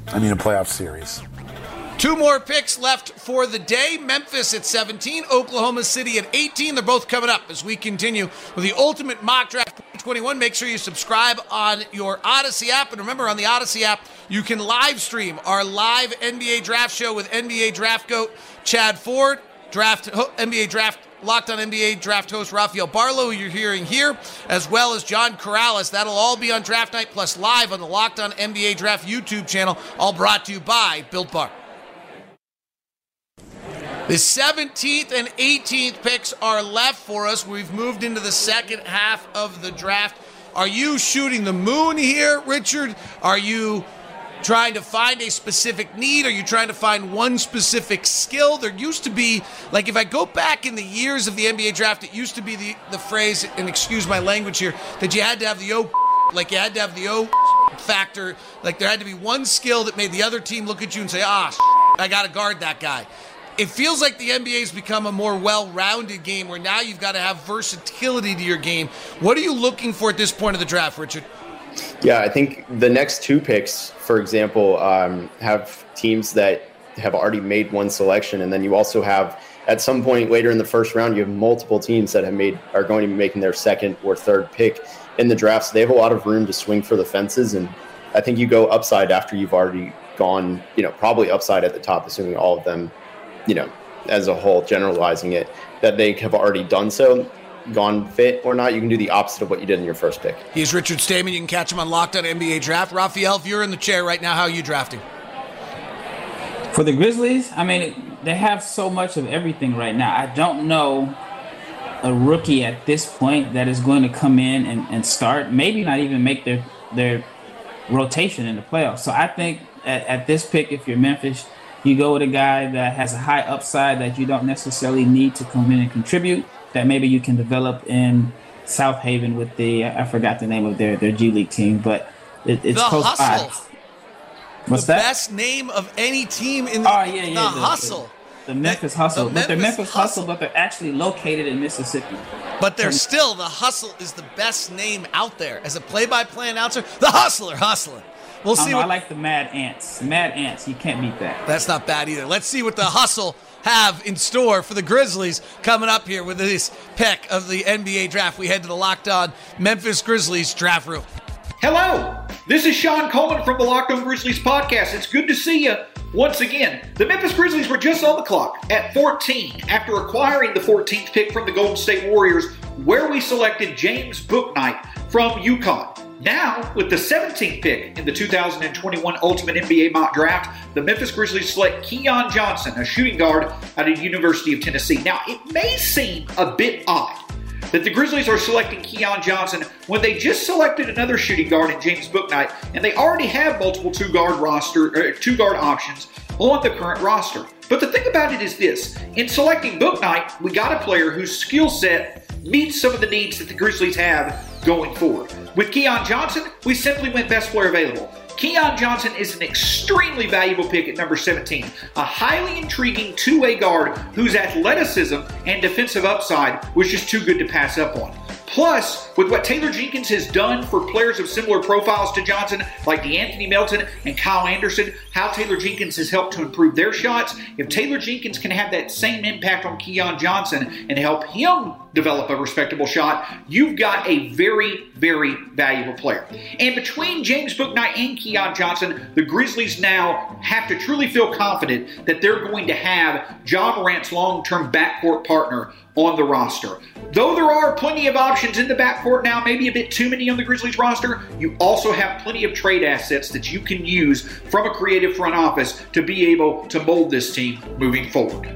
series. 2 more picks left for the day. Memphis at 17, Oklahoma City at 18. They're both coming up as we continue with the Ultimate Mock Draft 2021. Make sure you subscribe on your Odyssey app. And remember, on the Odyssey app, you can live stream our live NBA draft show with NBA draft GOAT Chad Ford, NBA draft Locked On NBA draft host Rafael Barlow, who you're hearing here, as well as John Corrales. That'll all be on draft night, plus live on the Locked On NBA Draft YouTube channel, all brought to you by Built Bar. The 17th and 18th picks are left for us. We've moved into the second half of the draft. Are you shooting the moon here, Richard? Are you trying to find a specific need? Are you trying to find one specific skill? There used to be, like if I go back in the years of the NBA draft, it used to be the phrase, and excuse my language here, that you had to have the like you had to have the factor. Like there had to be one skill that made the other team look at you and say, I got to guard that guy. It feels like the NBA's become a more well-rounded game where now you've got to have versatility to your game. What are you looking for at this point of the draft, Richard? Yeah, I think the next 2 picks, for example, have teams that have already made one selection, and then you also have, at some point later in the first round, you have multiple teams that are going to be making their second or third pick in the draft. So they have a lot of room to swing for the fences, and I think you go upside after you've already gone, probably upside at the top, assuming all of them, as a whole, generalizing it, that they have already done so. Gone fit or not, you can do the opposite of what you did in your first pick. He's Richard Stayman. You can catch him on Locked On NBA Draft. Raphael, if you're in the chair right now, how are you drafting? For the Grizzlies, they have so much of everything right now. I don't know a rookie at this point that is going to come in and start, maybe not even make their rotation in the playoffs. So I think at this pick, if you're Memphis, you go with a guy that has a high upside that you don't necessarily need to come in and contribute, that maybe you can develop in South Haven with I forgot the name of their G League team, but it's close by. What's that? The best name of any team in the Hustle. The Memphis Hustle. But they're Memphis Hustle, but they're actually located in Mississippi. But they're still, the Hustle is the best name out there. As a play-by-play announcer, the Hustler hustling. We'll see. I like the Mad Ants. The Mad Ants, you can't beat that. That's not bad either. Let's see what the Hustle have in store for the Grizzlies coming up here with this pick of the NBA draft. We head to the Locked On Memphis Grizzlies draft room. Hello, this is Sean Coleman from the Locked On Grizzlies podcast. It's good to see you once again. The Memphis Grizzlies were just on the clock at 14 after acquiring the 14th pick from the Golden State Warriors, where we selected James Bouknight from UConn. Now, with the 17th pick in the 2021 Ultimate NBA Mock Draft, the Memphis Grizzlies select Keon Johnson, a shooting guard out of the University of Tennessee. Now, it may seem a bit odd that the Grizzlies are selecting Keon Johnson when they just selected another shooting guard in James Bouknight, and they already have multiple two-guard options on the current roster. But the thing about it is this: in selecting Bouknight, we got a player whose skill set meets some of the needs that the Grizzlies have going forward. With Keon Johnson, we simply went best player available. Keon Johnson is an extremely valuable pick at number 17, a highly intriguing two-way guard whose athleticism and defensive upside was just too good to pass up on. Plus, with what Taylor Jenkins has done for players of similar profiles to Johnson, like DeAnthony Melton and Kyle Anderson, how Taylor Jenkins has helped to improve their shots, if Taylor Jenkins can have that same impact on Keon Johnson and help him develop a respectable shot, you've got a very, very valuable player. And between James Bouknight and Keon Johnson, the Grizzlies now have to truly feel confident that they're going to have Ja Morant's long-term backcourt partner on the roster. Though there are plenty of options in the backcourt now, maybe a bit too many on the Grizzlies roster, you also have plenty of trade assets that you can use from a creative front office to be able to mold this team moving forward.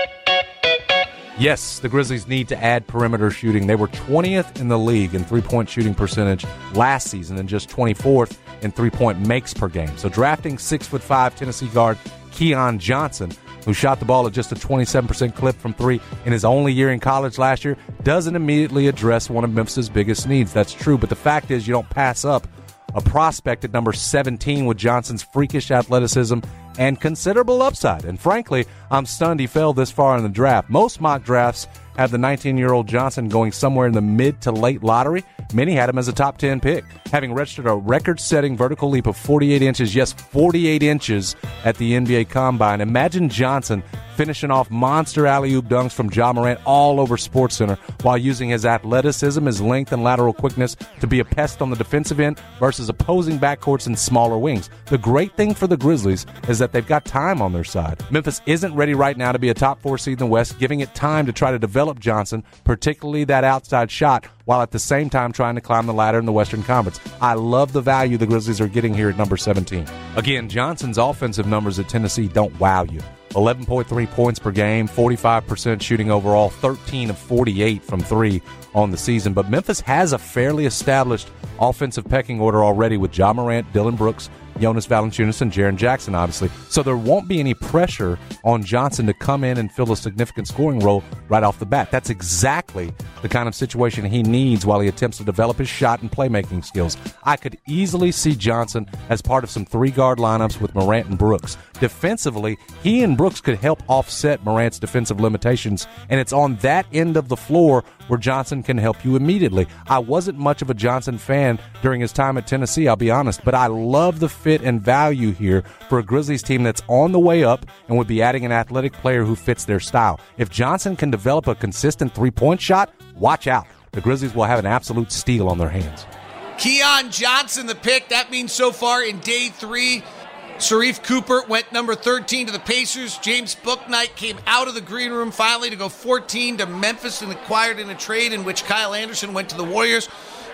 Yes, the Grizzlies need to add perimeter shooting. They were 20th in the league in three-point shooting percentage last season and just 24th in three-point makes per game. So drafting 6'5" Tennessee guard Keon Johnson, who shot the ball at just a 27% clip from three in his only year in college last year, doesn't immediately address one of Memphis's biggest needs. That's true, but the fact is you don't pass up a prospect at number 17 with Johnson's freakish athleticism and considerable upside. And frankly, I'm stunned he fell this far in the draft. Most mock drafts have the 19-year-old Johnson going somewhere in the mid to late lottery. Many had him as a top 10 pick, having registered a record-setting vertical leap of 48 inches, yes, 48 inches at the NBA Combine. Imagine Johnson finishing off monster alley-oop dunks from Ja Morant all over SportsCenter while using his athleticism, his length, and lateral quickness to be a pest on the defensive end versus opposing backcourts and smaller wings. The great thing for the Grizzlies is that they've got time on their side. Memphis isn't ready right now to be a top 4 seed in the West, giving it time to try to develop Johnson, particularly that outside shot, while at the same time trying to climb the ladder in the Western Conference. I love the value the Grizzlies are getting here at number 17. Again, Johnson's offensive numbers at Tennessee don't wow you. 11.3 points per game, 45% shooting overall, 13 of 48 from three on the season. But Memphis has a fairly established offensive pecking order already with Ja Morant, Dillon Brooks, Jonas Valanciunas, and Jaren Jackson, obviously. So there won't be any pressure on Johnson to come in and fill a significant scoring role right off the bat. That's exactly the kind of situation he needs while he attempts to develop his shot and playmaking skills. I could easily see Johnson as part of some three-guard lineups with Morant and Brooks. Defensively, he and Brooks could help offset Morant's defensive limitations, and it's on that end of the floor where Johnson can help you immediately. I wasn't much of a Johnson fan during his time at Tennessee, I'll be honest, but I love the fit and value here for a Grizzlies team that's on the way up and would be adding an athletic player who fits their style. If Johnson can develop a consistent three-point shot, watch out. The Grizzlies will have an absolute steal on their hands. Keon Johnson, the pick. That means so far in day 3, Sharif Cooper went number 13 to the Pacers. James Bouknight came out of the green room finally to go 14 to Memphis and acquired in a trade in which Kyle Anderson went to the Warriors.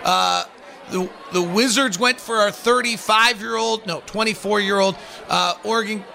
The Wizards went for our 24-year-old Oregon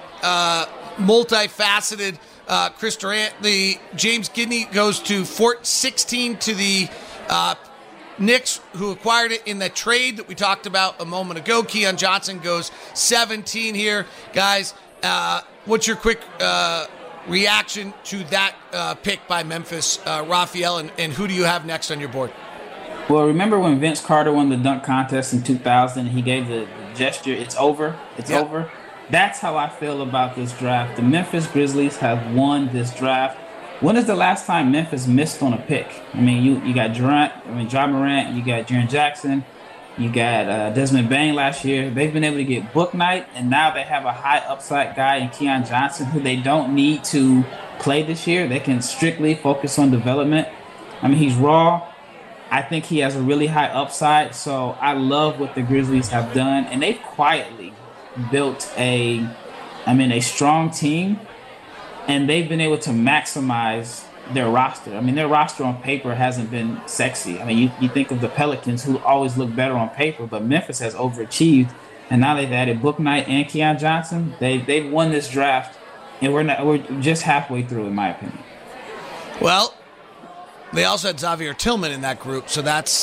multifaceted Chris Durant. The James Gidney goes to 16 to the Knicks, who acquired it in the trade that we talked about a moment ago. Keon Johnson goes 17 here. Guys, what's your quick reaction to that pick by Memphis, Raphael, and who do you have next on your board? Well, remember when Vince Carter won the dunk contest in 2000, he gave the gesture, it's over, it's over? That's how I feel about this draft. The Memphis Grizzlies have won this draft. When is the last time Memphis missed on a pick? I mean, you got Ja Morant, you got Jaren Jackson, you got Desmond Bane last year. They've been able to get Bouknight, and now they have a high upside guy in Keon Johnson who they don't need to play this year. They can strictly focus on development. I mean, he's raw. I think he has a really high upside. So I love what the Grizzlies have done, and they've quietly built a strong team, and they've been able to maximize their roster. I mean, their roster on paper hasn't been sexy. I mean, you think of the Pelicans, who always look better on paper, but Memphis has overachieved, and now they've added Bouknight and Keon Johnson. They've won this draft, and we're just halfway through, in my opinion. Well, they also had Xavier Tillman in that group, so that's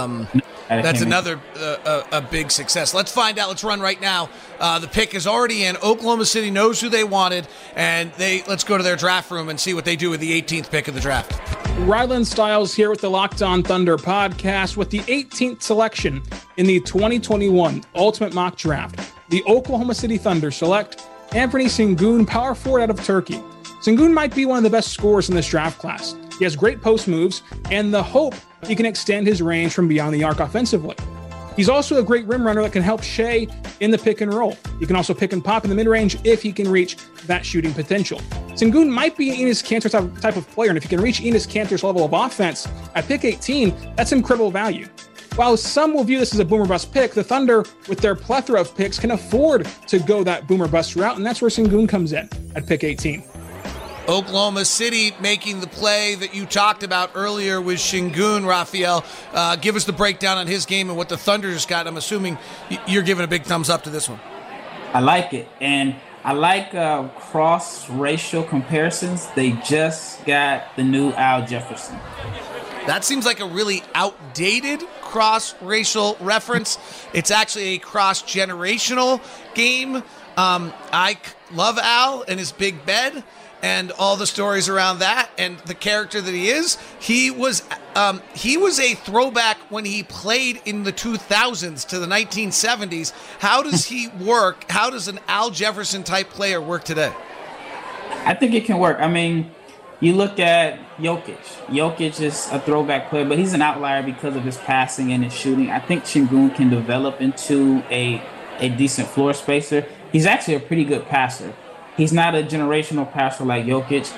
another a big success. Let's find out. Let's run right now. The pick is already in. Oklahoma City knows who they wanted, and let's go to their draft room and see what they do with the 18th pick of the draft. Rylan Stiles here with the Locked On Thunder podcast with the 18th selection in the 2021 Ultimate Mock Draft. The Oklahoma City Thunder select Anthony Sengun, power forward out of Turkey. Sengun might be one of the best scorers in this draft class. He has great post moves and the hope he can extend his range from beyond the arc offensively. He's also a great rim runner that can help Shea in the pick and roll. He can also pick and pop in the mid-range if he can reach that shooting potential. Sengun might be Enes Kanter type of player, and if he can reach Enes Kanter's level of offense at pick 18, that's incredible value. While some will view this as a boomer bust pick, the Thunder, with their plethora of picks, can afford to go that boomer bust route, and that's where Sengun comes in at pick 18. Oklahoma City making the play that you talked about earlier with Sengun. Raphael, give us the breakdown on his game and what the Thunder just got. I'm assuming you're giving a big thumbs up to this one. I like it, and I like cross-racial comparisons. They just got the new Al Jefferson. That seems like a really outdated cross-racial reference. It's actually a cross-generational game. I love Al and his big bed and all the stories around that and the character that he is. He was a throwback when he played in the 2000s to the 1970s. How does he work? How does an Al Jefferson type player work today? I think it can work. I mean, you look at Jokic. Jokic is a throwback player, but he's an outlier because of his passing and his shooting. I think Sengun can develop into a decent floor spacer. He's actually a pretty good passer. He's not a generational passer like Jokic.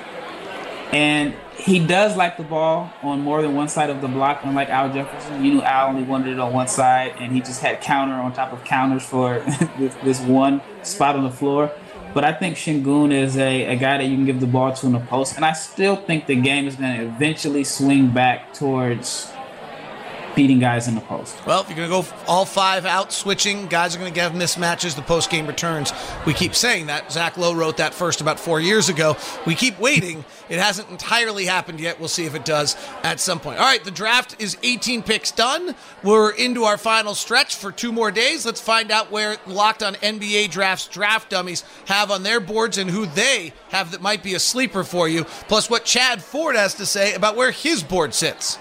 And he does like the ball on more than one side of the block, unlike Al Jefferson. You knew Al only wanted it on one side, and he just had counter on top of counters for this one spot on the floor. But I think Sengun is a guy that you can give the ball to in the post. And I still think the game is going to eventually swing back towards beating guys in the post. Well, if you're going to go all five out switching, guys are going to get mismatches, the post-game returns. We keep saying that. Zach Lowe wrote that first about 4 years ago. We keep waiting. It hasn't entirely happened yet. We'll see if it does at some point. All right, the draft is 18 picks done. We're into our final stretch for 2 more days. Let's find out where Locked On NBA Drafts draft dummies have on their boards and who they have that might be a sleeper for you, plus what Chad Ford has to say about where his board sits.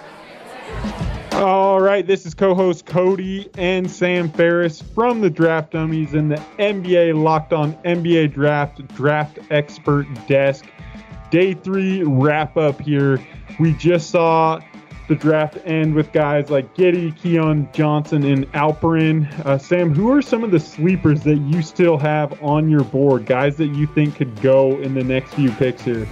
All right, this is co-host Cody and Sam Ferris from the Draft Dummies in the NBA Locked On NBA Draft Expert Desk. Day 3 wrap up here. We just saw the draft end with guys like Giddey, Keon Johnson, and Alperen. Sam, who are some of the sleepers that you still have on your board? Guys that you think could go in the next few picks here?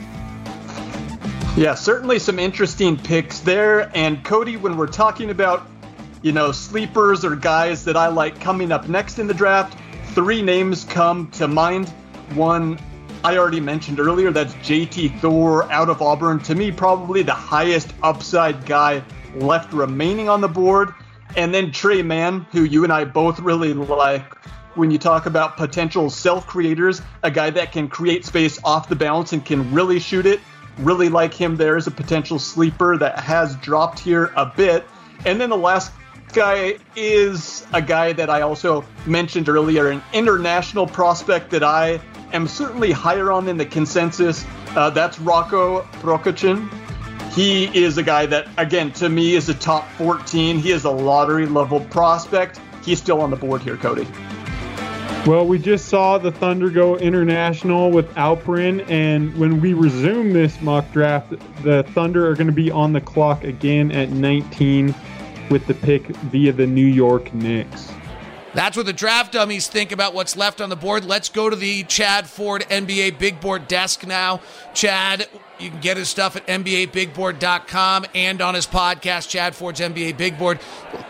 Yeah, certainly some interesting picks there. And Cody, when we're talking about, sleepers or guys that I like coming up next in the draft, 3 names come to mind. One I already mentioned earlier, that's JT Thor out of Auburn. To me, probably the highest upside guy left remaining on the board. And then Tre Mann, who you and I both really like. When you talk about potential self-creators, a guy that can create space off the bounce and can really shoot it. Really like him there as a potential sleeper that has dropped here a bit. And then the last guy is a guy that I also mentioned earlier, an international prospect that I am certainly higher on than the consensus. That's Rocco Prokocin. He is a guy that, again, to me is a top 14. He is a lottery level prospect. He's still on the board here, Cody. Well, we just saw the Thunder go international with Alperen, and when we resume this mock draft, the Thunder are going to be on the clock again at 19 with the pick via the New York Knicks. That's what the draft dummies think about what's left on the board. Let's go to the Chad Ford NBA Big Board desk now. Chad, you can get his stuff at NBABigBoard.com and on his podcast, Chad Ford's NBA Big Board.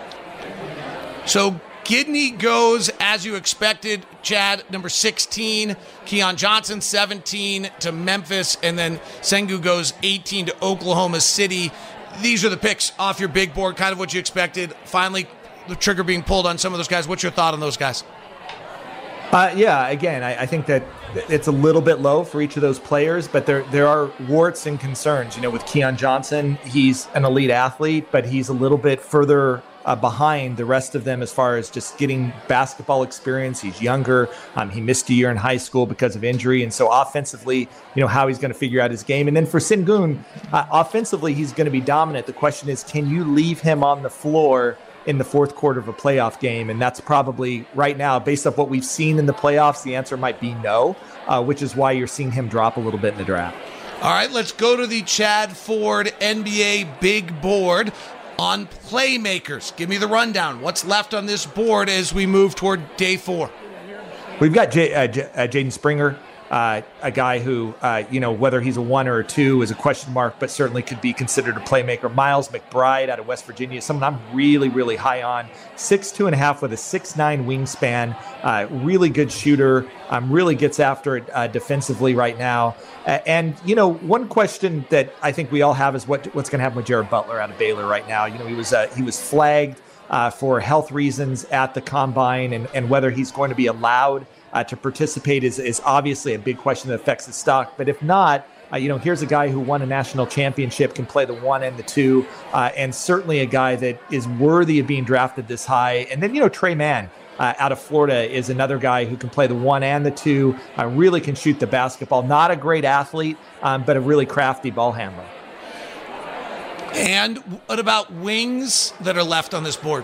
So Gidney goes as you expected, Chad, number 16. Keon Johnson, 17 to Memphis. And then Sengun goes 18 to Oklahoma City. These are the picks off your big board, kind of what you expected. Finally, the trigger being pulled on some of those guys. What's your thought on those guys? Again, I think that it's a little bit low for each of those players, but there are warts and concerns. With Keon Johnson, he's an elite athlete, but he's a little bit further behind the rest of them as far as just getting basketball experience. He's younger. He missed a year in high school because of injury. And so offensively, how he's going to figure out his game. And then for Sengun, offensively, he's going to be dominant. The question is, can you leave him on the floor in the fourth quarter of a playoff game? And that's probably right now, based off what we've seen in the playoffs, the answer might be no, which is why you're seeing him drop a little bit in the draft. All right, let's go to the Chad Ford NBA Big Board on playmakers. Give me the rundown. What's left on this board as we move toward day 4? We've got Jaden Springer, a guy who, whether he's a 1 or a 2 is a question mark, but certainly could be considered a playmaker. Miles McBride out of West Virginia, someone I'm really, really high on. 6'2.5" with a 6'9" wingspan. Really good shooter. Really gets after it defensively right now. And one question that I think we all have is what's going to happen with Jared Butler out of Baylor right now. He was flagged for health reasons at the combine, and whether he's going to be allowed to participate is obviously a big question that affects the stock. But if not, here's a guy who won a national championship, can play the 1 and the 2, and certainly a guy that is worthy of being drafted this high. And then, Trey Mann out of Florida is another guy who can play the 1 and the 2, really can shoot the basketball. Not a great athlete, but a really crafty ball handler. And what about wings that are left on this board?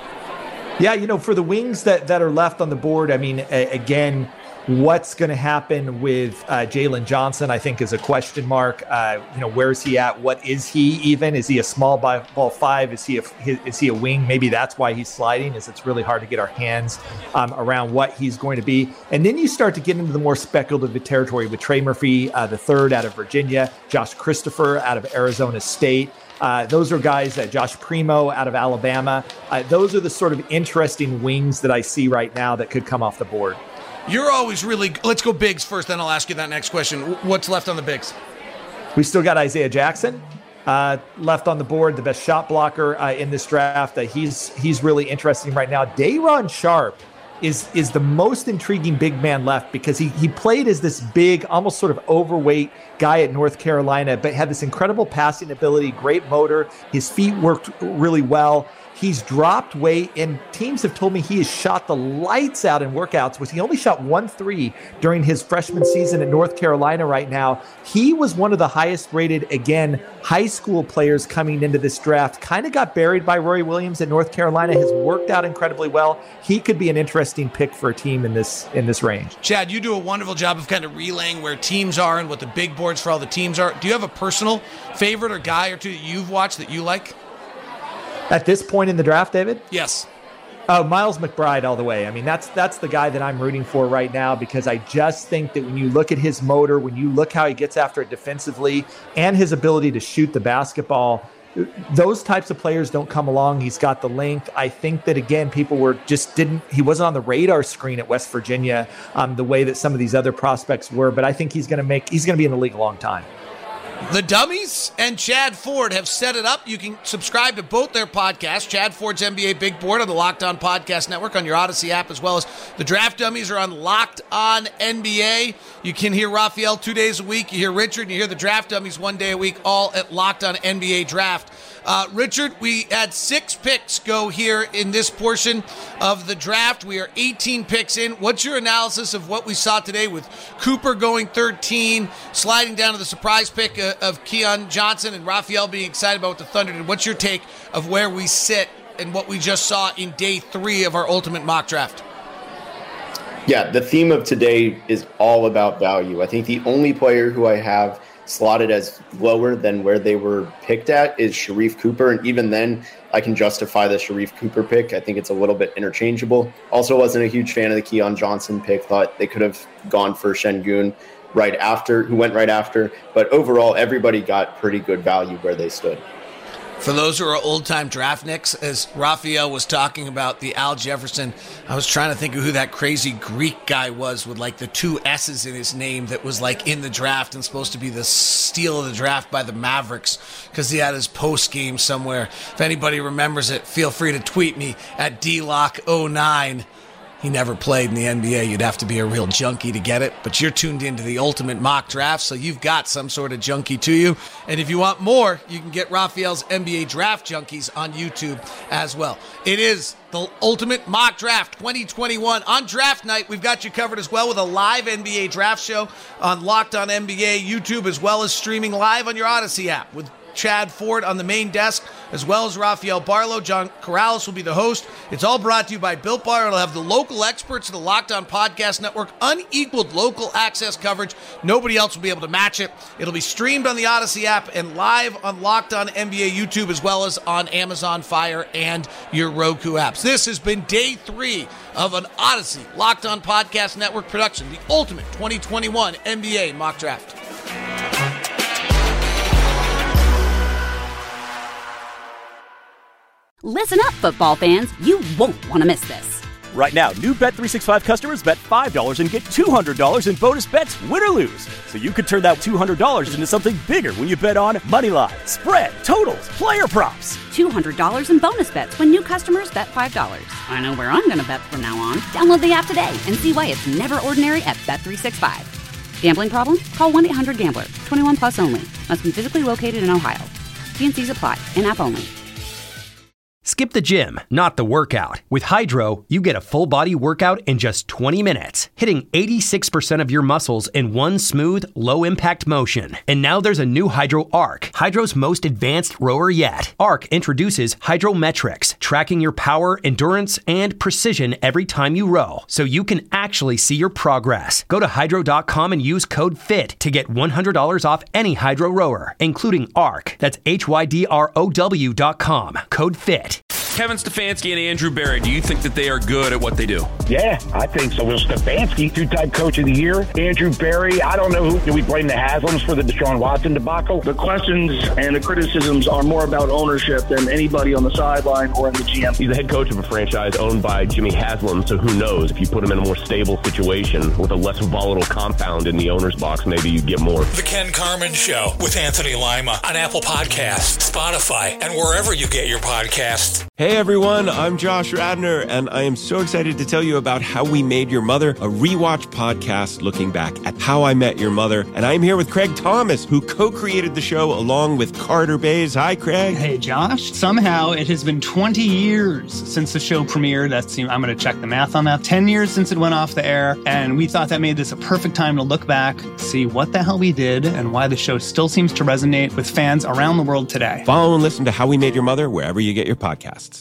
Yeah, for the wings that are left on the board, again, what's going to happen with Jalen Johnson, I think, is a question mark. Where is he at? What is he even? Is he a small ball 5? Is he a wing? Maybe that's why he's sliding, is it's really hard to get our hands around what he's going to be. And then you start to get into the more speculative territory with Trey Murphy, the 3rd out of Virginia, Josh Christopher out of Arizona State. Those are guys, Josh Primo out of Alabama. Those are the sort of interesting wings that I see right now that could come off the board. You're always really... Let's go bigs first, then I'll ask you that next question. What's left on the bigs? We still got Isaiah Jackson left on the board, the best shot blocker in this draft. He's really interesting right now. Day'Ron Sharpe is the most intriguing big man left because he played as this big, almost sort of overweight guy at North Carolina, but had this incredible passing ability, great motor. His feet worked really well. He's dropped weight, and teams have told me he has shot the lights out in workouts, which he only shot 1 3 during his freshman season at North Carolina right now. He was one of the highest rated, again, high school players coming into this draft. Kind of got buried by Roy Williams at North Carolina, has worked out incredibly well. He could be an interesting pick for a team in this range. Chad, you do a wonderful job of kind of relaying where teams are and what the big boards for all the teams are. Do you have a personal favorite or guy or two that you've watched that you like? At this point in the draft, David? Yes. Miles McBride all the way. That's the guy that I'm rooting for right now because I just think that when you look at his motor, when you look how he gets after it defensively and his ability to shoot the basketball, those types of players don't come along. He's got the length. I think that, again, he wasn't on the radar screen at West Virginia the way that some of these other prospects were, but I think he's going to be in the league a long time. The Dummies and Chad Ford have set it up. You can subscribe to both their podcasts, Chad Ford's NBA Big Board on the Locked On Podcast Network on your Odyssey app, as well as the Draft Dummies are on Locked On NBA. You can hear Raphael 2 days a week. You hear Richard, and you hear the Draft Dummies 1 day a week, all at Locked On NBA Draft. Richard, we had 6 picks go here in this portion of the draft. We are 18 picks in. What's your analysis of what we saw today with Cooper going 13, sliding down to the surprise pick of Keon Johnson, and Raphael being excited about what the Thunder did? What's your take of where we sit and what we just saw in day 3 of our ultimate mock draft? Yeah, the theme of today is all about value. I think the only player who I have slotted as lower than where they were picked at is Sharif Cooper. And even then, I can justify the Sharif Cooper pick. I think it's a little bit interchangeable. Also wasn't a huge fan of the Keon Johnson pick. Thought they could have gone for Şengün who went right after. But overall, everybody got pretty good value where they stood. For those who are old-time draft nicks, as Raphael was talking about the Al Jefferson, I was trying to think of who that crazy Greek guy was with like the 2 S's in his name that was like in the draft and supposed to be the steal of the draft by the Mavericks because he had his post game somewhere. If anybody remembers it, feel free to tweet me at DLock09. He never played in the NBA. You'd have to be a real junkie to get it. But you're tuned into the Ultimate Mock Draft, so you've got some sort of junkie to you. And if you want more, you can get Raphael's NBA Draft Junkies on YouTube as well. It is the Ultimate Mock Draft 2021. On draft night, we've got you covered as well with a live NBA draft show on Locked On NBA YouTube, as well as streaming live on your Odyssey app with Chad Ford on the main desk, as well as Rafael Barlow. John Corrales will be the host. It's all brought to you by Built Bar. It'll have the local experts of the Locked On Podcast Network, unequaled local access coverage. Nobody else will be able to match it. It'll be streamed on the Odyssey app and live on Locked On NBA YouTube, as well as on Amazon Fire and your Roku apps. This has been day 3 of an Odyssey Locked On Podcast Network production, the ultimate 2021 NBA mock draft. Listen up, football fans. You won't want to miss this. Right now, new Bet365 customers bet $5 and get $200 in bonus bets, win or lose. So you could turn that $200 into something bigger when you bet on moneyline, spread, totals, player props. $200 in bonus bets when new customers bet $5. I know where I'm going to bet from now on. Download the app today and see why it's never ordinary at Bet365. Gambling problem? Call 1-800-GAMBLER. 21 plus only. Must be physically located in Ohio. T&Cs apply. In-app only. Skip the gym, not the workout. With Hydro, you get a full-body workout in just 20 minutes, hitting 86% of your muscles in one smooth, low-impact motion. And now there's a new Hydro Arc, Hydro's most advanced rower yet. Arc introduces Hydrometrics, tracking your power, endurance, and precision every time you row, so you can actually see your progress. Go to Hydro.com and use code FIT to get $100 off any Hydro rower, including Arc. That's HYDROW.com. Code FIT. Kevin Stefanski and Andrew Berry, do you think that they are good at what they do? Yeah, I think so. Well, Stefanski, 2-time coach of the year. Andrew Berry, I don't know who. Do we blame the Haslams for the Deshaun Watson debacle? The questions and the criticisms are more about ownership than anybody on the sideline or in the GM. He's the head coach of a franchise owned by Jimmy Haslam, so who knows? If you put him in a more stable situation with a less volatile compound in the owner's box, maybe you'd get more. The Ken Carman Show with Anthony Lima on Apple Podcasts, Spotify, and wherever you get your podcasts. Hey everyone, I'm Josh Radnor, and I am so excited to tell you about How We Made Your Mother, a rewatch podcast looking back at How I Met Your Mother. And I'm here with Craig Thomas, who co-created the show along with Carter Bays. Hi, Craig. Hey, Josh. Somehow it has been 20 years since the show premiered. I'm going to check the math on that. 10 years since it went off the air, and we thought that made this a perfect time to look back, see what the hell we did, and why the show still seems to resonate with fans around the world today. Follow and listen to How We Made Your Mother wherever you get your podcasts.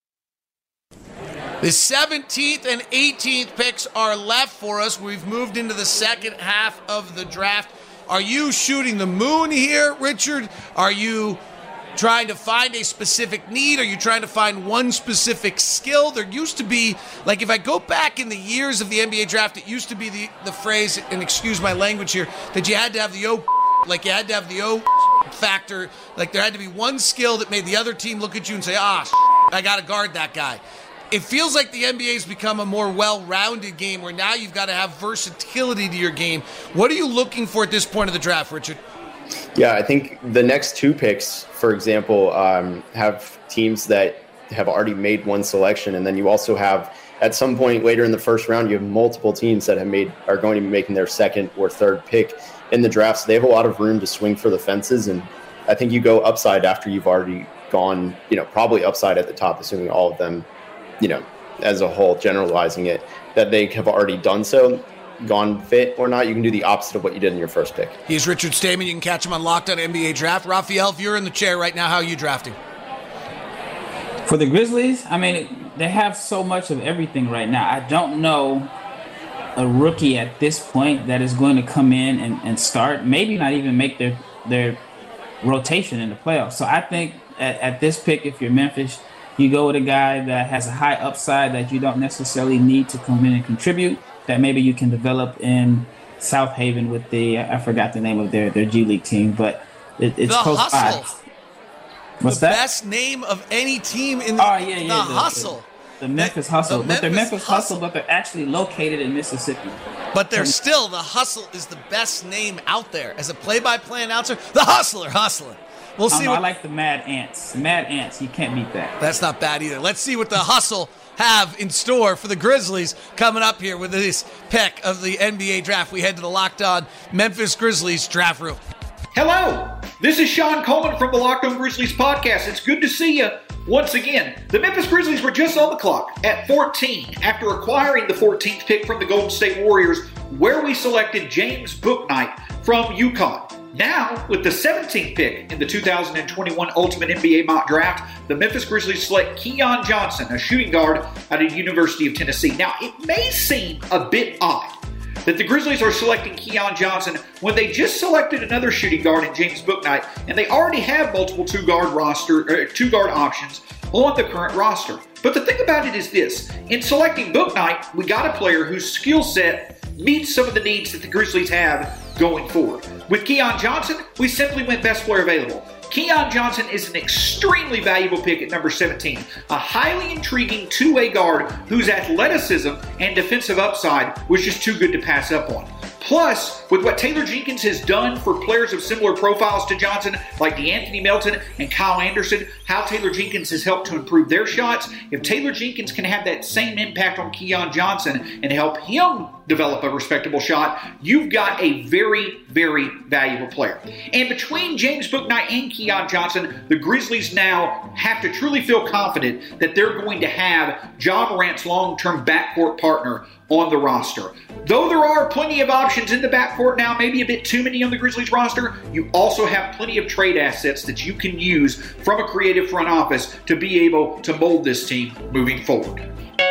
The 17th and 18th picks are left for us. We've moved into the second half of the draft. Are you shooting the moon here, Richard? Are you trying to find a specific need? Are you trying to find one specific skill? There used to be, like if I go back in the years of the NBA draft, it used to be the phrase, and excuse my language here, that you had to have the like you had to have the factor. Like there had to be one skill that made the other team look at you and say, I got to guard that guy. It feels like the NBA's become a more well-rounded game where now you've got to have versatility to your game. What are you looking for at this point of the draft, Richard? Yeah, I think the next 2 picks, for example, have teams that have already made one selection, and then you also have, at some point later in the first round, you have multiple teams that are going to be making their second or third pick in the draft. So they have a lot of room to swing for the fences, and I think you go upside after you've already gone, probably upside at the top, assuming all of them, as a whole, generalizing it, that they have already done so, gone fit or not. You can do the opposite of what you did in your first pick. He's Richard Stayman. You can catch him on Locked On NBA Draft. Raphael, if you're in the chair right now, how are you drafting? For the Grizzlies, they have so much of everything right now. I don't know a rookie at this point that is going to come in and start, maybe not even make their rotation in the playoffs. So I think at this pick, if you're Memphis, you go with a guy that has a high upside that you don't necessarily need to come in and contribute, that maybe you can develop in South Haven with I forgot the name of their G League team, but it's close by. What's the that? best name of any team in the Hustle. The Memphis Hustle. But they're Memphis Hustle, but they're actually located in Mississippi. But they're still, the Hustle is the best name out there. As a play-by-play announcer, the Hustler hustling. We'll see. I like the Mad Ants. Mad Ants, you can't beat that. That's not bad either. Let's see what the Hustle have in store for the Grizzlies coming up here with this pick of the NBA draft. We head to the Locked On Memphis Grizzlies draft room. Hello, this is Sean Coleman from the Locked On Grizzlies podcast. It's good to see you once again. The Memphis Grizzlies were just on the clock at 14 after acquiring the 14th pick from the Golden State Warriors, where we selected James Bouknight from UConn. Now, with the 17th pick in the 2021 Ultimate NBA Mock Draft, the Memphis Grizzlies select Keon Johnson, a shooting guard out of the University of Tennessee. Now, it may seem a bit odd that the Grizzlies are selecting Keon Johnson when they just selected another shooting guard in James Bouknight, and they already have multiple two-guard options on the current roster. But the thing about it is this: in selecting Bouknight, we got a player whose skill set meets some of the needs that the Grizzlies have going forward. With Keon Johnson, we simply went best player available. Keon Johnson is an extremely valuable pick at number 17, a highly intriguing two-way guard whose athleticism and defensive upside was just too good to pass up on. Plus, with what Taylor Jenkins has done for players of similar profiles to Johnson, like DeAnthony Melton and Kyle Anderson, how Taylor Jenkins has helped to improve their shots, if Taylor Jenkins can have that same impact on Keon Johnson and help him develop a respectable shot, you've got a very, very valuable player. And between James Bouknight and Keon Johnson, the Grizzlies now have to truly feel confident that they're going to have Ja Morant's long-term backcourt partner on the roster. Though there are plenty of options in the backcourt now, maybe a bit too many on the Grizzlies roster, you also have plenty of trade assets that you can use from a creative front office to be able to mold this team moving forward.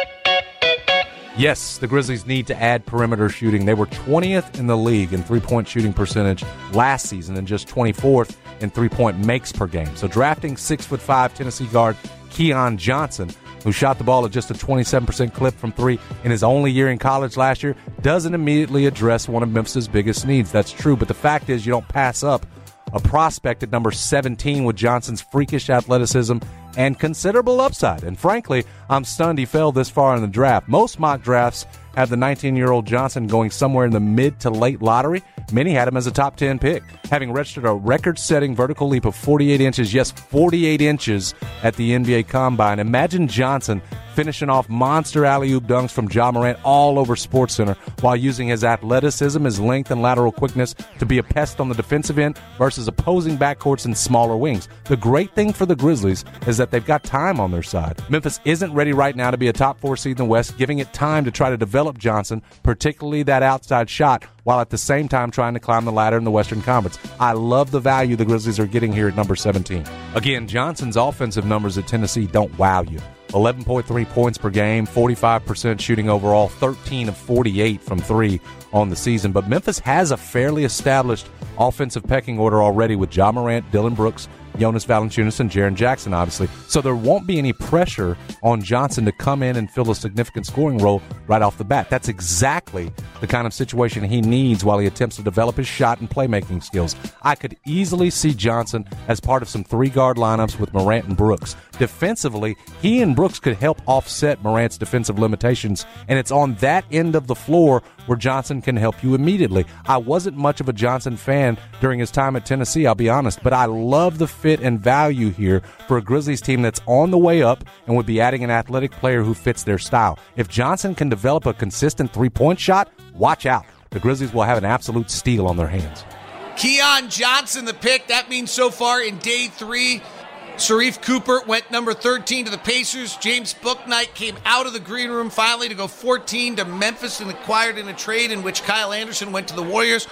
Yes, the Grizzlies need to add perimeter shooting. They were 20th in the league in three-point shooting percentage last season and just 24th in three-point makes per game. So drafting 6'5" Tennessee guard Keon Johnson, who shot the ball at just a 27% clip from three in his only year in college last year, doesn't immediately address one of Memphis' biggest needs. That's true, but the fact is you don't pass up a prospect at number 17 with Johnson's freakish athleticism and considerable upside. And frankly, I'm stunned he fell this far in the draft. Most mock drafts have the 19-year-old Johnson going somewhere in the mid to late lottery. Many had him as a top 10 pick, having registered a record-setting vertical leap of 48 inches, yes, 48 inches at the NBA Combine. Imagine Johnson finishing off monster alley-oop dunks from Ja Morant all over SportsCenter while using his athleticism, his length, and lateral quickness to be a pest on the defensive end versus opposing backcourts and smaller wings. The great thing for the Grizzlies is that they've got time on their side. Memphis isn't ready right now to be a top 4 seed in the West, giving it time to try to develop Johnson, particularly that outside shot, while at the same time trying to climb the ladder in the Western Conference. I love the value the Grizzlies are getting here at number 17. Again, Johnson's offensive numbers at Tennessee don't wow you. 11.3 points per game, 45% shooting overall, 13 of 48 from three on the season. But Memphis has a fairly established offensive pecking order already with Ja Morant, Dillon Brooks, Jonas Valanciunas, and Jaren Jackson, obviously. So there won't be any pressure on Johnson to come in and fill a significant scoring role right off the bat. That's exactly the kind of situation he needs while he attempts to develop his shot and playmaking skills. I could easily see Johnson as part of some three-guard lineups with Morant and Brooks. Defensively, he and Brooks could help offset Morant's defensive limitations, and it's on that end of the floor where Johnson can help you immediately. I wasn't much of a Johnson fan during his time at Tennessee, I'll be honest, but I love the fit and value here for a Grizzlies team that's on the way up and would be adding an athletic player who fits their style. If Johnson can develop a consistent three-point shot, watch out. The Grizzlies will have an absolute steal on their hands. Keon Johnson, the pick. That means so far in day 3, Sharif Cooper went number 13 to the Pacers. James Bouknight came out of the green room finally to go 14 to Memphis and acquired in a trade in which Kyle Anderson went to the Warriors.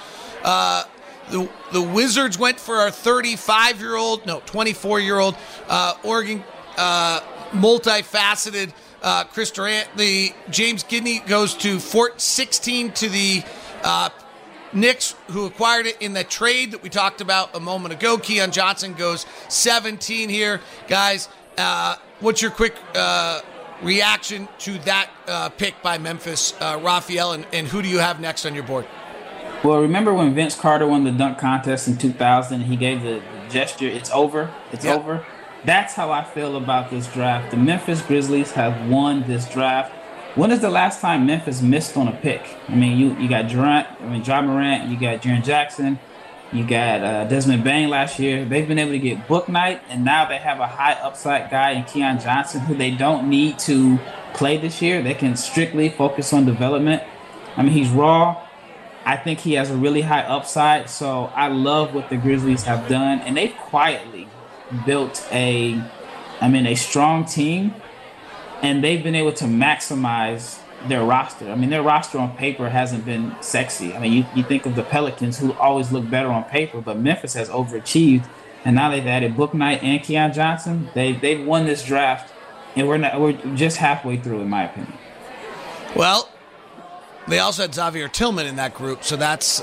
The Wizards went for our 24-year-old Oregon multifaceted Chris Durant. The James Gidney goes to 16 to the Knicks, who acquired it in the trade that we talked about a moment ago. Keon Johnson goes 17 here. Guys, what's your quick reaction to that pick by Memphis, Raphael, and who do you have next on your board? Well, remember when Vince Carter won the dunk contest in 2000, he gave the gesture, it's over, it's over? That's how I feel about this draft. The Memphis Grizzlies have won this draft. When is the last time Memphis missed on a pick? I mean, you got Ja Morant, you got Jaren Jackson, you got Desmond Bane last year. They've been able to get Book Knight, and now they have a high upside guy in Keon Johnson who they don't need to play this year. They can strictly focus on development. I mean, he's raw. I think he has a really high upside, so I love what the Grizzlies have done, and they've quietly built a strong team, and they've been able to maximize their roster. I mean, their roster on paper hasn't been sexy. I mean, you think of the Pelicans, who always look better on paper, but Memphis has overachieved, and now they've added Book Knight and Keon Johnson. They've won this draft, and we're just halfway through, in my opinion. Well, they also had Xavier Tillman in that group, so that's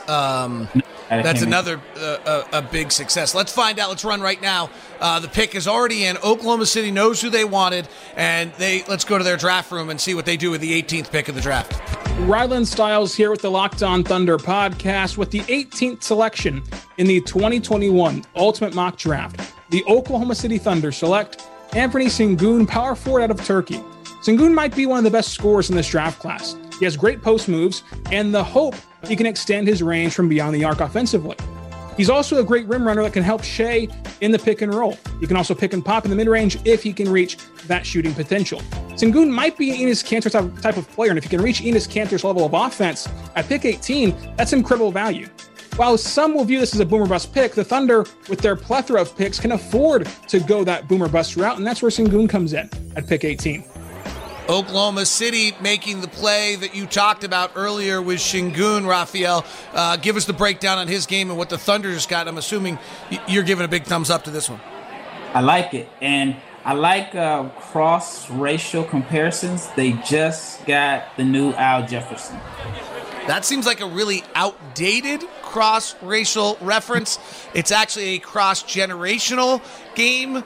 another a big success. Let's find out. Let's run right now. The pick is already in. Oklahoma City knows who they wanted, and let's go to their draft room and see what they do with the 18th pick of the draft. Rylan Stiles here with the Locked On Thunder podcast with the 18th selection in the 2021 Ultimate Mock Draft. The Oklahoma City Thunder select Anthony Sengun, power forward out of Turkey. Sengun might be one of the best scorers in this draft class. He has great post moves and the hope he can extend his range from beyond the arc offensively. He's also a great rim runner that can help Shea in the pick and roll. He can also pick and pop in the mid-range if he can reach that shooting potential. Sengun might be Enes Kanter type of player, and if he can reach Enes Kanter's level of offense at pick 18, that's incredible value. While some will view this as a boomer bust pick, the Thunder, with their plethora of picks, can afford to go that boomer bust route, and that's where Sengun comes in at pick 18. Oklahoma City making the play that you talked about earlier with Sengun, Raphael. Give us the breakdown on his game and what the Thunder just got. I'm assuming you're giving a big thumbs up to this one. I like it, and I like cross-racial comparisons. They just got the new Al Jefferson. That seems like a really outdated cross-racial reference. It's actually a cross-generational game.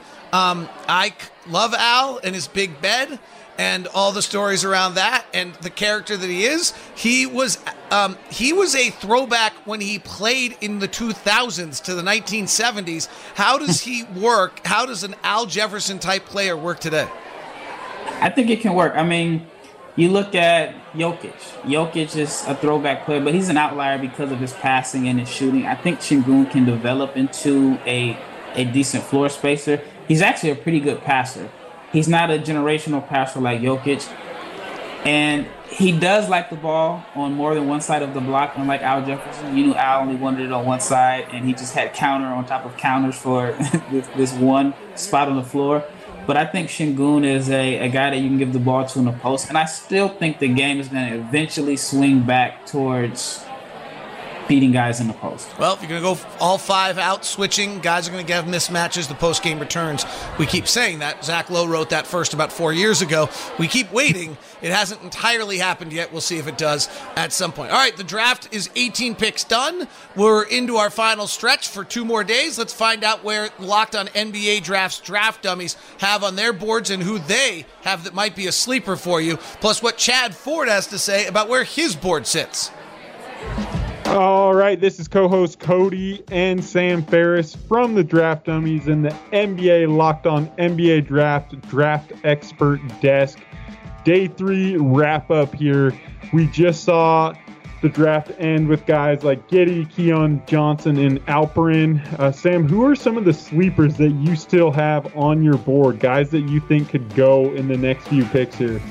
I love Al and his big bed and all the stories around that and the character that he is. He was a throwback when he played in the 2000s to the 1970s. How does he work? How does an Al Jefferson type player work today? I think it can work. I mean, you look at Jokic. Jokic is a throwback player, but he's an outlier because of his passing and his shooting. I think Sengun can develop into a decent floor spacer. He's actually a pretty good passer. He's not a generational passer like Jokic. And he does like the ball on more than one side of the block, unlike Al Jefferson. You knew Al only wanted it on one side, and he just had counter on top of counters for this one spot on the floor. But I think Sengun is a guy that you can give the ball to in the post. And I still think the game is going to eventually swing back towards beating guys in the post. Well, if you're going to go all five out switching, guys are going to have mismatches, the post-game returns. We keep saying that. Zach Lowe wrote that first about 4 years ago. We keep waiting. It hasn't entirely happened yet. We'll see if it does at some point. All right, the draft is 18 picks done. We're into our final stretch for 2 more days. Let's find out where Locked On NBA Drafts draft dummies have on their boards and who they have that might be a sleeper for you, plus what Chad Ford has to say about where his board sits. All right, this is co-host Cody and Sam Ferris from the Draft Dummies and the NBA Locked On NBA Draft Expert Desk. Day 3 wrap up here. We just saw the draft end with guys like Giddey, Keon Johnson, and Alperen. Sam, who are some of the sleepers that you still have on your board? Guys that you think could go in the next few picks here?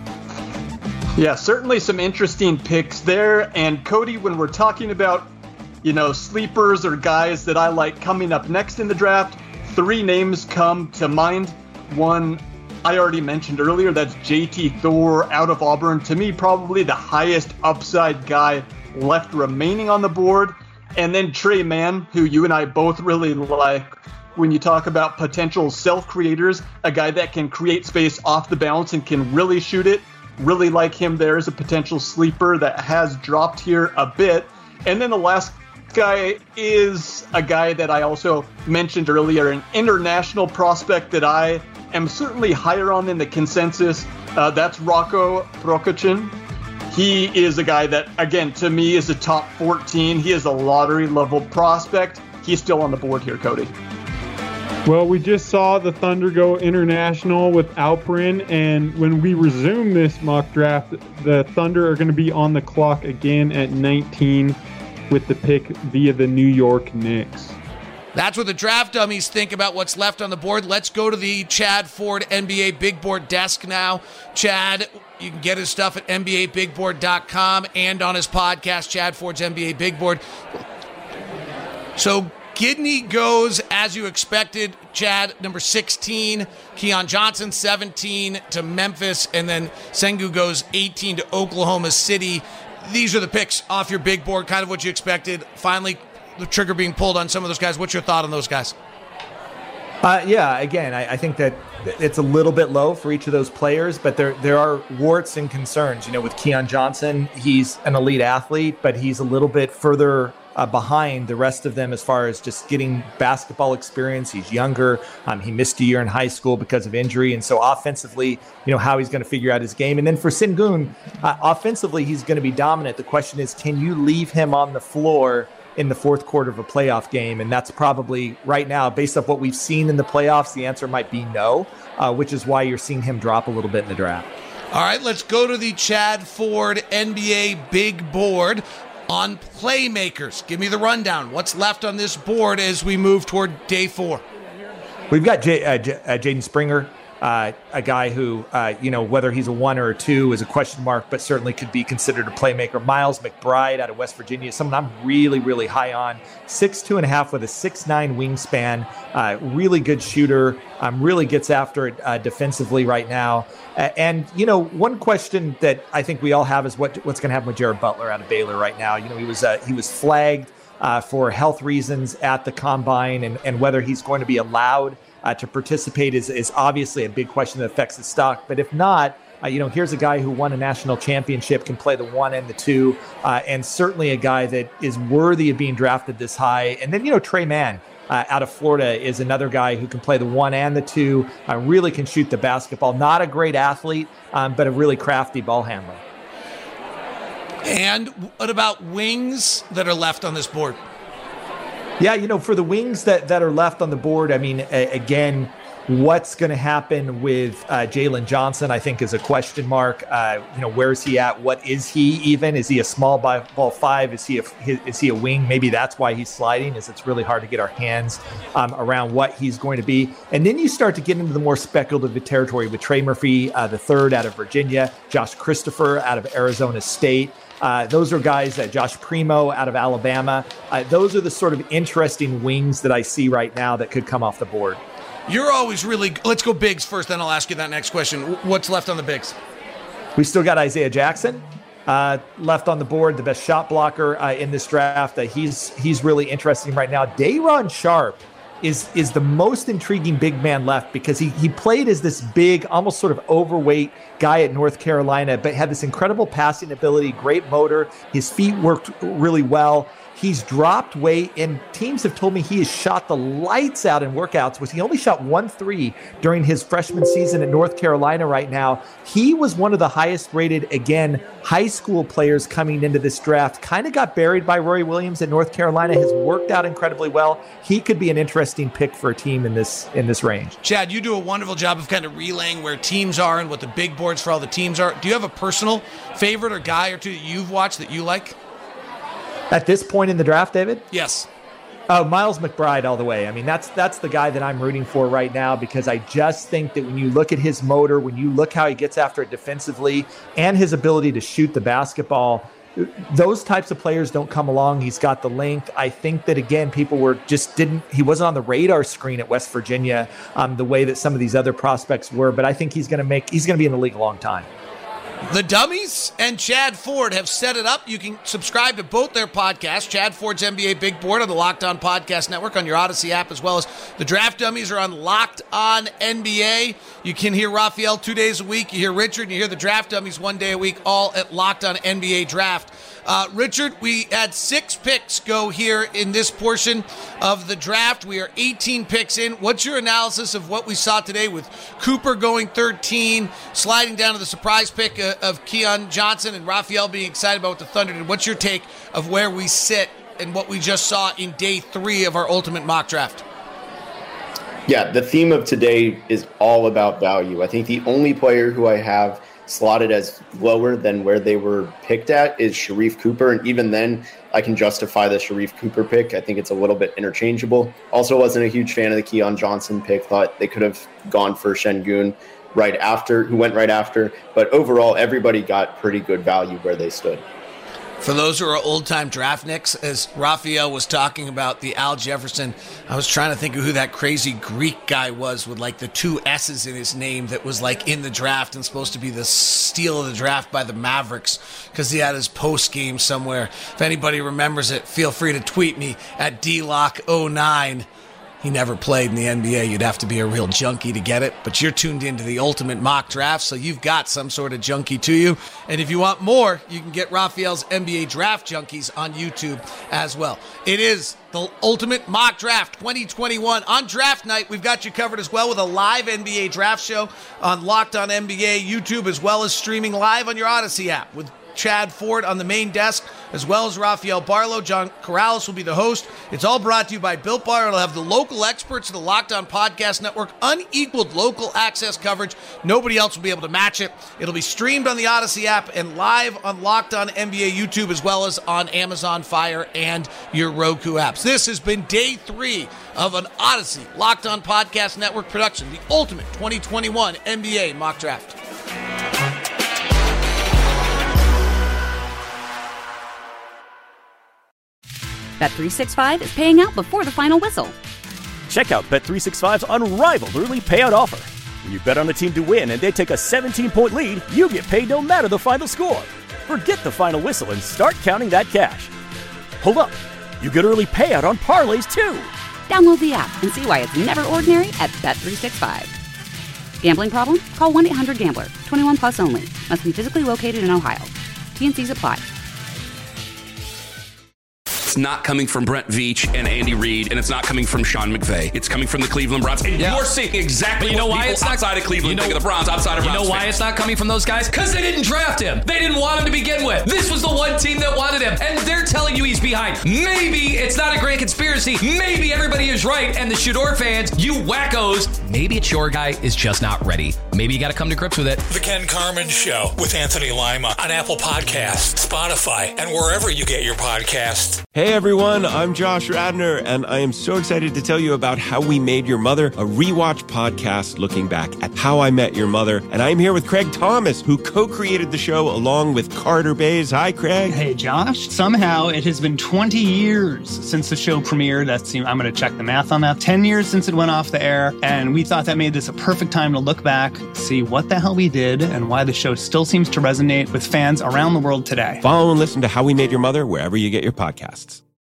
Yeah, certainly some interesting picks there. And Cody, when we're talking about, sleepers or guys that I like coming up next in the draft, 3 names come to mind. One I already mentioned earlier, that's JT Thor out of Auburn. To me, probably the highest upside guy left remaining on the board. And then Trey Mann, who you and I both really like. when you talk about potential self-creators, a guy that can create space off the bounce and can really shoot it. Really like him there as a potential sleeper that has dropped here a bit. And then the last guy is a guy that I also mentioned earlier, an international prospect that I am certainly higher on in the consensus. That's Roko Prokocin. He is a guy that, again, to me is a top 14. He is a lottery-level prospect. He's still on the board here, Cody. Well, we just saw the Thunder go international with Alperin, and when we resume this mock draft, the Thunder are going to be on the clock again at 19 with the pick via the New York Knicks. That's what the draft dummies think about what's left on the board. Let's go to the Chad Ford NBA Big Board desk now. Chad, you can get his stuff at NBABigBoard.com and on his podcast, Chad Ford's NBA Big Board. So Gidney goes as you expected, Chad, number 16. Keon Johnson, 17 to Memphis. And then Sengun goes 18 to Oklahoma City. These are the picks off your big board, kind of what you expected. Finally, the trigger being pulled on some of those guys. What's your thought on those guys? Again, I think that it's a little bit low for each of those players, but there are warts and concerns. You know, with Keon Johnson, he's an elite athlete, but he's a little bit further behind the rest of them as far as just getting basketball experience. He's younger. He missed a year in high school because of injury. And so offensively, you know, how he's going to figure out his game. And then for Sengun, offensively, he's going to be dominant. The question is, can you leave him on the floor in the fourth quarter of a playoff game? And that's probably right now, based off what we've seen in the playoffs, the answer might be no, which is why you're seeing him drop a little bit in the draft. All right, let's go to the Chad Ford NBA Big Board on playmakers. Give me the rundown. What's left on this board as we move toward day 4? We've got Jaden Springer, a guy who, whether he's a 1 or a 2 is a question mark, but certainly could be considered a playmaker. Miles McBride out of West Virginia, someone I'm really, really high on. 6'2.5" with a 6'9" wingspan, really good shooter, really gets after it defensively right now. And, one question that I think we all have is what's going to happen with Jared Butler out of Baylor right now. He was flagged for health reasons at the combine, and whether he's going to be allowed to participate is obviously a big question that affects the stock. But if not, here's a guy who won a national championship, can play the 1 and the 2, and certainly a guy that is worthy of being drafted this high. And then, Trey Mann out of Florida is another guy who can play the 1 and the 2, really can shoot the basketball. Not a great athlete, but a really crafty ball handler. And what about wings that are left on this board? Yeah, for the wings that are left on the board, I mean, again, what's going to happen with Jalen Johnson, I think, is a question mark. Where is he at? What is he even? Is he a small ball 5? Is he a wing? Maybe that's why he's sliding, is it's really hard to get our hands around what he's going to be. And then you start to get into the more speculative territory with Trey Murphy, the 3rd out of Virginia, Josh Christopher out of Arizona State. Those are guys, Josh Primo out of Alabama. Those are the sort of interesting wings that I see right now that could come off the board. You're always really... Let's go bigs first, then I'll ask you that next question. What's left on the bigs? We still got Isaiah Jackson left on the board, the best shot blocker in this draft. He's really interesting right now. Day'Ron Sharpe is the most intriguing big man left because he played as this big, almost sort of overweight guy at North Carolina, but had this incredible passing ability, great motor. His feet worked really well. He's dropped weight, and teams have told me he has shot the lights out in workouts. He only shot 1 3 during his freshman season at North Carolina right now. He was one of the highest rated, again, high school players coming into this draft. Kind of got buried by Roy Williams at North Carolina, has worked out incredibly well. He could be an interesting pick for a team in this range. Chad, you do a wonderful job of kind of relaying where teams are and what the big boards for all the teams are. Do you have a personal favorite or guy or two that you've watched that you like? At this point in the draft, David? Yes. Miles McBride all the way. I mean, that's the guy that I'm rooting for right now because I just think that when you look at his motor, when you look how he gets after it defensively and his ability to shoot the basketball, those types of players don't come along. He's got the length. I think that, again, people he wasn't on the radar screen at West Virginia the way that some of these other prospects were, but I think he's going to be in the league a long time. The Dummies and Chad Ford have set it up. You can subscribe to both their podcasts. Chad Ford's NBA Big Board on the Locked On Podcast Network on your Odyssey app, as well as the Draft Dummies are on Locked On NBA. You can hear Raphael 2 days a week. You hear Richard, and you hear the Draft Dummies 1 day a week, all at Locked On NBA Draft. Richard, we had 6 picks go here in this portion of the draft. We are 18 picks in. What's your analysis of what we saw today with Cooper going 13, sliding down to the surprise pick of Keon Johnson, and Raphael being excited about what the Thunder did? What's your take of where we sit and what we just saw in day 3 of our ultimate mock draft? Yeah, the theme of today is all about value. I think the only player who I have slotted as lower than where they were picked at is Sharife Cooper. And even then, I can justify the Sharife Cooper pick. I think it's a little bit interchangeable. Also wasn't a huge fan of the Keon Johnson pick. Thought they could have gone for Şengün who went right after. But overall, everybody got pretty good value where they stood. For those who are old-time draftniks, as Raphael was talking about the Al Jefferson, I was trying to think of who that crazy Greek guy was with like the 2 S's in his name that was like in the draft and supposed to be the steal of the draft by the Mavericks because he had his post game somewhere. If anybody remembers it, feel free to tweet me at DLock09. He never played in the NBA. You'd have to be a real junkie to get it. But you're tuned into the ultimate mock draft, so you've got some sort of junkie to you. And if you want more, you can get Raphael's NBA Draft Junkies on YouTube as well. It is the ultimate mock draft 2021. On draft night, we've got you covered as well with a live NBA draft show on Locked On NBA YouTube, as well as streaming live on your Odyssey app with Chad Ford on the main desk, as well as Raphael Barlow. John Corrales will be the host. It's all brought to you by Built Bar. It'll have the local experts of the Locked On Podcast Network, unequaled local access coverage. Nobody else will be able to match it. It'll be streamed on the Odyssey app and live on Locked On NBA YouTube, as well as on Amazon Fire and your Roku apps. This has been day 3 of an Odyssey Locked On Podcast Network production, the ultimate 2021 NBA mock draft. Bet365 is paying out before the final whistle. Check out Bet365's unrivaled early payout offer. When you bet on a team to win and they take a 17-point lead, you get paid no matter the final score. Forget the final whistle and start counting that cash. Hold up. You get early payout on parlays, too. Download the app and see why it's never ordinary at Bet365. Gambling problem? Call 1-800-GAMBLER. 21 plus only. Must be physically located in Ohio. T&Cs apply. It's not coming from Brent Veach and Andy Reid, and it's not coming from Sean McVay. It's coming from the Cleveland Browns. And you're seeing exactly what people outside of Cleveland think of the Browns, outside of Browns. You know why fans. it's not coming from those guys? Because they didn't draft him. They didn't want him to begin with. This was the one team that wanted him, and they're telling you he's behind. Maybe it's not a great conspiracy. Maybe everybody is right, and the Shador fans, you wackos, maybe it's your guy is just not ready. Maybe you got to come to grips with it. The Ken Carman Show with Anthony Lima on Apple Podcasts, Spotify, and wherever you get your podcasts. Hey everyone, I'm Josh Radnor, and I am so excited to tell you about How We Made Your Mother, a rewatch podcast looking back at How I Met Your Mother. And I'm here with Craig Thomas, who co-created the show along with Carter Bays. Hi, Craig. Hey, Josh. Somehow it has been 20 years since the show premiered. I'm going to check the math on that. 10 years since it went off the air, and we thought that made this a perfect time to look back, see what the hell we did, and why the show still seems to resonate with fans around the world today. Follow and listen to How We Made Your Mother wherever you get your podcasts.